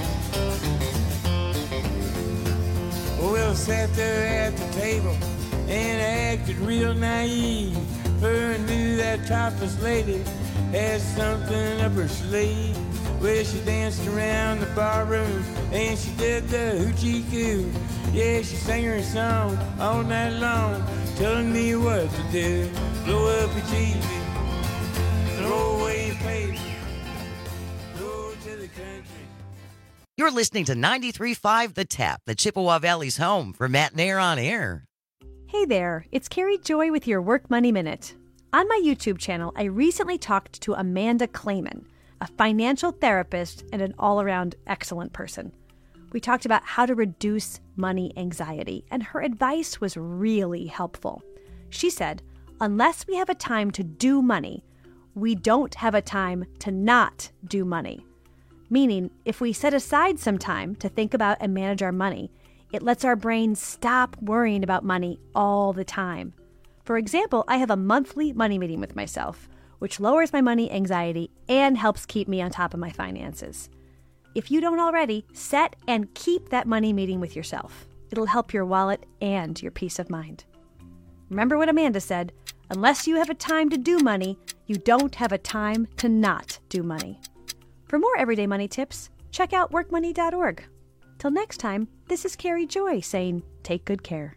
We'll sit there at the table and acted real naive. Her knew that topless lady had something up her sleeve. Well, she danced around the barroom and she did the hoochie coo. Yeah, she sang her song all night long, telling me what to do. Blow up your TV, throw away your paper, go to the country. You're listening to 93.5 The Tap, the Chippewa Valley's home for Matt and Air on Air. Hey there, it's Carrie Joy with your Work Money Minute. On my YouTube channel, I recently talked to Amanda Clayman, a financial therapist and an all-around excellent person. We talked about how to reduce money anxiety, and her advice was really helpful. She said, unless we have a time to do money, we don't have a time to not do money. Meaning, if we set aside some time to think about and manage our money, it lets our brain stop worrying about money all the time. For example, I have a monthly money meeting with myself, which lowers my money anxiety and helps keep me on top of my finances. If you don't already, set and keep that money meeting with yourself. It'll help your wallet and your peace of mind. Remember what Amanda said, unless you have a time to do money, you don't have a time to not do money. For more everyday money tips, check out workmoney.org. Till next time, this is Carrie Joy saying, take good care.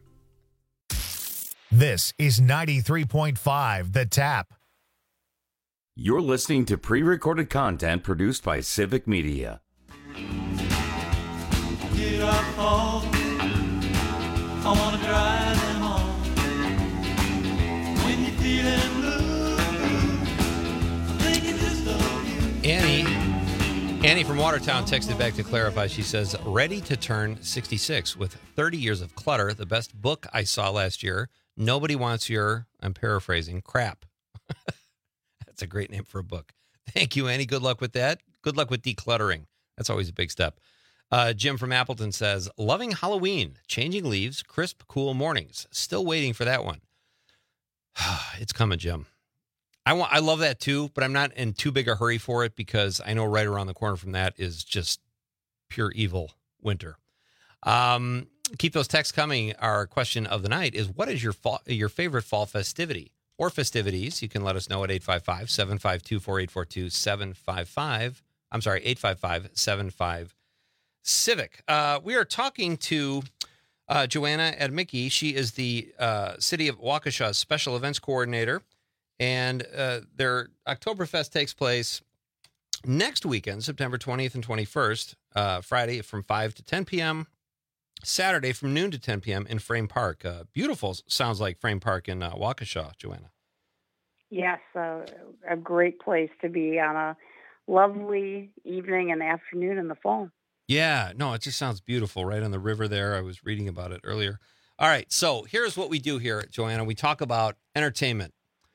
This is 93.5 The Tap. You're listening to pre-recorded content produced by Civic Media. Get up home, I wanna drive them home. When you're feeling blue, I'm thinking just of you. Annie from Watertown texted back to clarify. She says, ready to turn 66 with 30 years of clutter, the best book I saw last year. Nobody wants your, I'm paraphrasing, crap. That's a great name for a book. Thank you, Annie. Good luck with that. Good luck with decluttering. That's always a big step. Jim from Appleton says, loving Halloween, changing leaves, crisp, cool mornings. Still waiting for that one. It's coming, Jim. I love that too, but I'm not in too big a hurry for it because I know right around the corner from that is just pure evil winter. Keep those texts coming. Our question of the night is, what is your favorite fall festivity or festivities? You can let us know at 855-752-4842, 855-75-CIVIC. We are talking to Joanna Admicki. She is the City of Waukesha Special Events Coordinator, and their Oktoberfest takes place next weekend, September 20th and 21st, Friday from 5 to 10 p.m., Saturday from noon to 10 p.m. in Frame Park. Beautiful, sounds like Frame Park in Waukesha, Joanna. Yes, a great place to be on a lovely evening and afternoon in the fall. Yeah, no, it just sounds beautiful right on the river there. I was reading about it earlier. All right, so here's what we do here, Joanna. We talk about entertainment.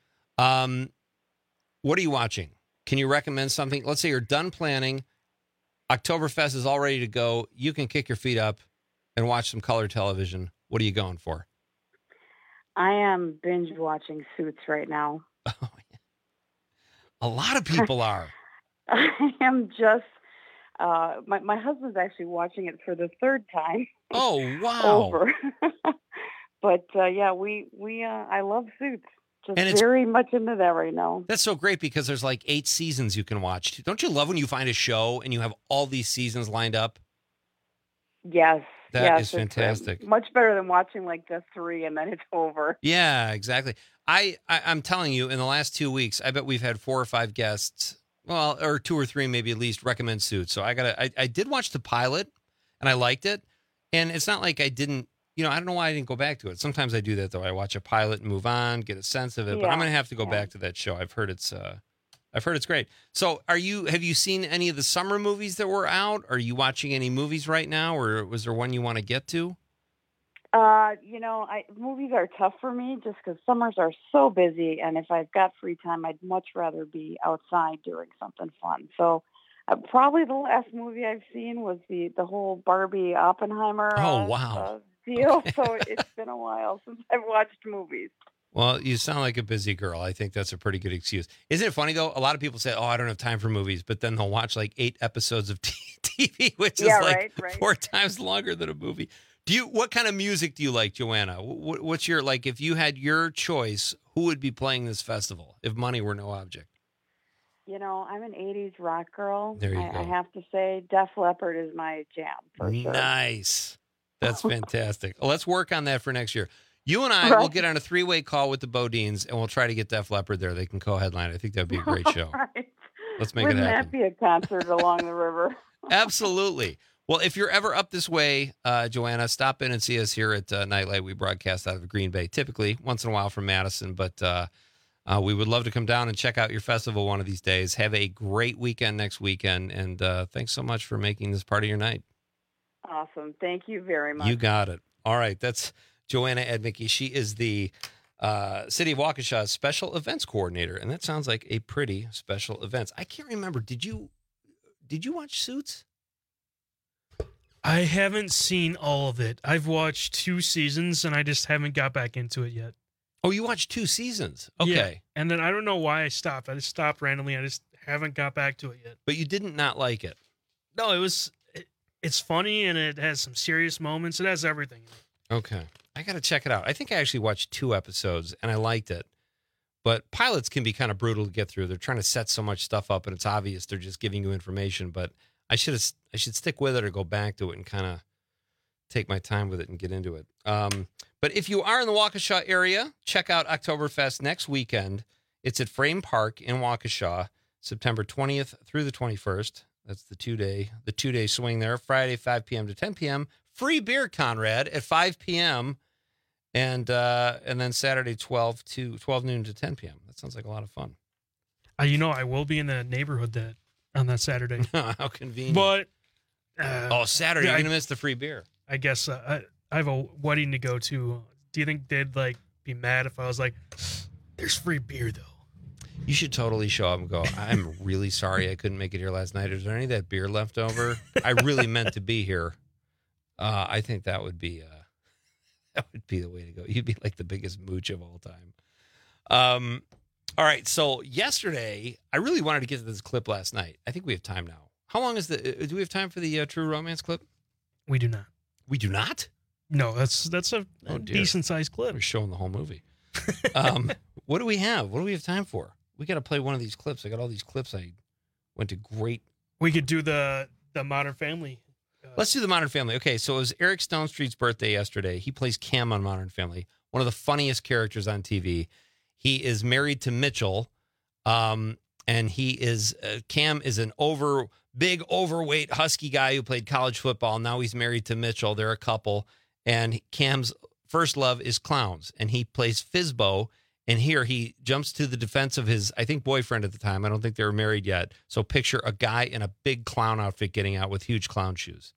What are you watching? Can you recommend something? Let's say you're done planning. Oktoberfest is all ready to go. You can kick your feet up and watch some color television. What are you going for? I am binge watching Suits right now. Oh, yeah. A lot of people are. I am just, my husband's actually watching it for the third time. Oh, wow. Over. But yeah, I love Suits. Just very much into that right now. That's so great because there's like 8 seasons you can watch. Don't you love when you find a show and you have all these seasons lined up? Yes. That is fantastic. Much better than watching like just 3 and then it's over. Yeah, exactly. I'm telling you, in the last 2 weeks, I bet we've had 4 or 5 guests, well, or 2 or 3 maybe at least, recommend Suits. So I did watch the pilot and I liked it. And it's not like I didn't, I don't know why I didn't go back to it. Sometimes I do that though. I watch a pilot and move on, get a sense of it. But I'm going to have to go back to that show. I've heard it's great. So have you seen any of the summer movies that were out? Are you watching any movies right now, or was there one you want to get to? Movies are tough for me just because summers are so busy. And if I've got free time, I'd much rather be outside doing something fun. So probably the last movie I've seen was the whole Barbie Oppenheimer deal. So it's been a while since I've watched movies. Well, you sound like a busy girl. I think that's a pretty good excuse. Isn't it funny, though? A lot of people say, I don't have time for movies, but then they'll watch like 8 episodes of TV, which is 4 times longer than a movie. What kind of music do you like, Joanna? What's your, like, if you had your choice, who would be playing this festival if money were no object? You know, I'm an 80s rock girl. There you go. I have to say Def Leppard is my jam for sure. Nice. That's fantastic. Well, let's work on that for next year. You and I will get on a 3-way call with the Bodines, and we'll try to get Def Leppard there. They can co-headline. I think that would be a great show. Right. Let's make Wouldn't it happen. that be a concert along the river? Absolutely. Well, if you're ever up this way, Joanna, stop in and see us here at Nightlight. We broadcast out of Green Bay, typically once in a while from Madison, but we would love to come down and check out your festival one of these days. Have a great weekend next weekend, and thanks so much for making this part of your night. Awesome. Thank you very much. You got it. All right. That's Joanna Edmicke. She is the City of Waukesha's special events coordinator, and that sounds like a pretty special event. I can't remember. Did you watch Suits? I haven't seen all of it. I've watched 2 seasons, and I just haven't got back into it yet. Oh, you watched 2 seasons? Okay. Yeah. And then I don't know why I stopped. I just stopped randomly. I just haven't got back to it yet. But you didn't not like it? No, it's funny, and it has some serious moments. It has everything. Okay. I got to check it out. I think I actually watched 2 episodes, and I liked it. But pilots can be kind of brutal to get through. They're trying to set so much stuff up, and it's obvious they're just giving you information. But I should stick with it or go back to it and kind of take my time with it and get into it. But if you are in the Waukesha area, check out Oktoberfest next weekend. It's at Frame Park in Waukesha, September 20th through the 21st. That's the 2-day swing there. Friday, 5 p.m. to 10 p.m. Free beer, Conrad, at 5 p.m. And then Saturday, 12 noon to 10 p.m. That sounds like a lot of fun. I will be in the neighborhood on that Saturday. How convenient. But Saturday, you're going to miss the free beer. I guess I have a wedding to go to. Do you think they'd be mad if I was like, there's free beer, though? You should totally show up and go, I'm really sorry I couldn't make it here last night. Is there any of that beer left over? I really meant to be here. I think that would be the way to go. You'd be like the biggest mooch of all time. All right. So yesterday, I really wanted to get to this clip last night. I think we have time now. How long do we have time for the True Romance clip? We do not. We do not? No, that's a decent sized clip. We're showing the whole movie. What do we have? What do we have time for? We got to play one of these clips. I got all these clips. I went to great. We could do the Modern Family. Let's do the Modern Family. Okay, so it was Eric Stonestreet's birthday yesterday. He plays Cam on Modern Family, one of the funniest characters on TV. He is married to Mitchell, and he is Cam is an big overweight husky guy who played college football. Now he's married to Mitchell. They're a couple, and Cam's first love is clowns, and he plays Fizbo. And here he jumps to the defense of his, I think, boyfriend at the time. I don't think they were married yet. So picture a guy in a big clown outfit getting out with huge clown shoes.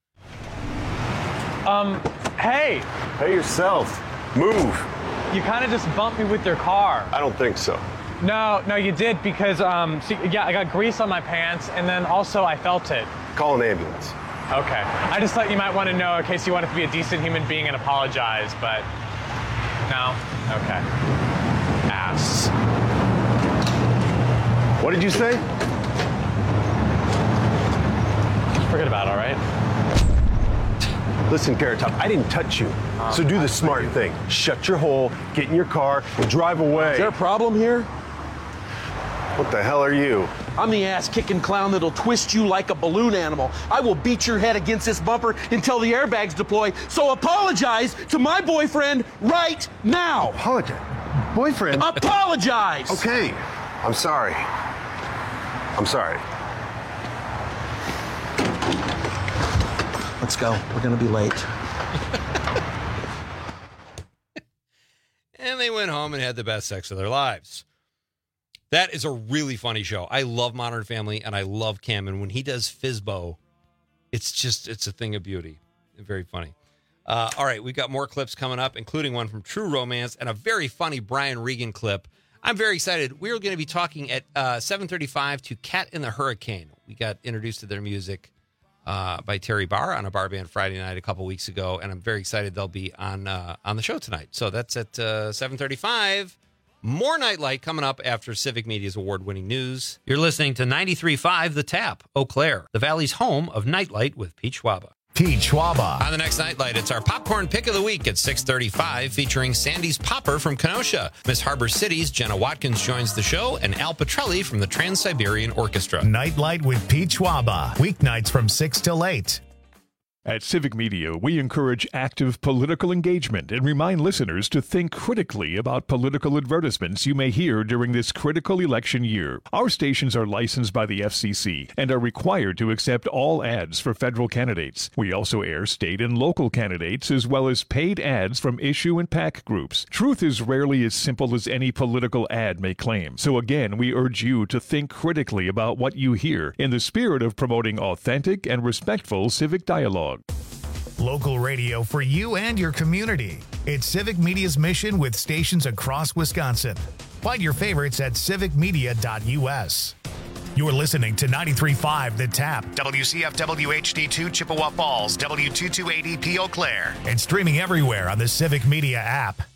Hey. Hey yourself. Move. You kind of just bumped me with your car. I don't think so. No, you did because, I got grease on my pants and then also I felt it. Call an ambulance. Okay. I just thought you might want to know in case you wanted to be a decent human being and apologize, but no? Okay. Ass. What did you say? Forget about it, all right? Listen, Carrot Top, I didn't touch you. So do the smart thing. Shut your hole, get in your car, and drive away. Is there a problem here? What the hell are you? I'm the ass-kicking clown that'll twist you like a balloon animal. I will beat your head against this bumper until the airbags deploy. So apologize to my boyfriend right now. Apologize? Boyfriend? Apologize! Okay. I'm sorry. I'm sorry. Let's go. We're going to be late. And they went home and had the best sex of their lives. That is a really funny show. I love Modern Family, and I love Cam. And when he does Fizbo, it's a thing of beauty. Very funny. All right, we've got more clips coming up, including one from True Romance and a very funny Brian Regan clip. I'm very excited. We're going to be talking at 7:35 to Cat in the Hurricane. We got introduced to their music by Terry Barr on a bar band Friday night a couple weeks ago, and I'm very excited they'll be on the show tonight. So that's at 7:35. More Nightlight coming up after Civic Media's award-winning news. You're listening to 93.5 The Tap, Eau Claire, the Valley's home of Nightlight with Pete Schwaba. Pete Schwaba. On the next Nightlight, it's our popcorn pick of the week at 6:35, featuring Sandy's Popper from Kenosha. Miss Harbor City's Jenna Watkins joins the show, and Al Petrelli from the Trans-Siberian Orchestra. Nightlight with Pete Schwaba. Weeknights from 6 till 8. At Civic Media, we encourage active political engagement and remind listeners to think critically about political advertisements you may hear during this critical election year. Our stations are licensed by the FCC and are required to accept all ads for federal candidates. We also air state and local candidates as well as paid ads from issue and PAC groups. Truth is rarely as simple as any political ad may claim. So again, we urge you to think critically about what you hear in the spirit of promoting authentic and respectful civic dialogue. Local radio for you and your community. It's Civic Media's mission with stations across Wisconsin. Find your favorites at civicmedia.us. You're listening to 93.5 The Tap, WCFW HD2 Chippewa Falls, W228EP Eau Claire, and streaming everywhere on the Civic Media app.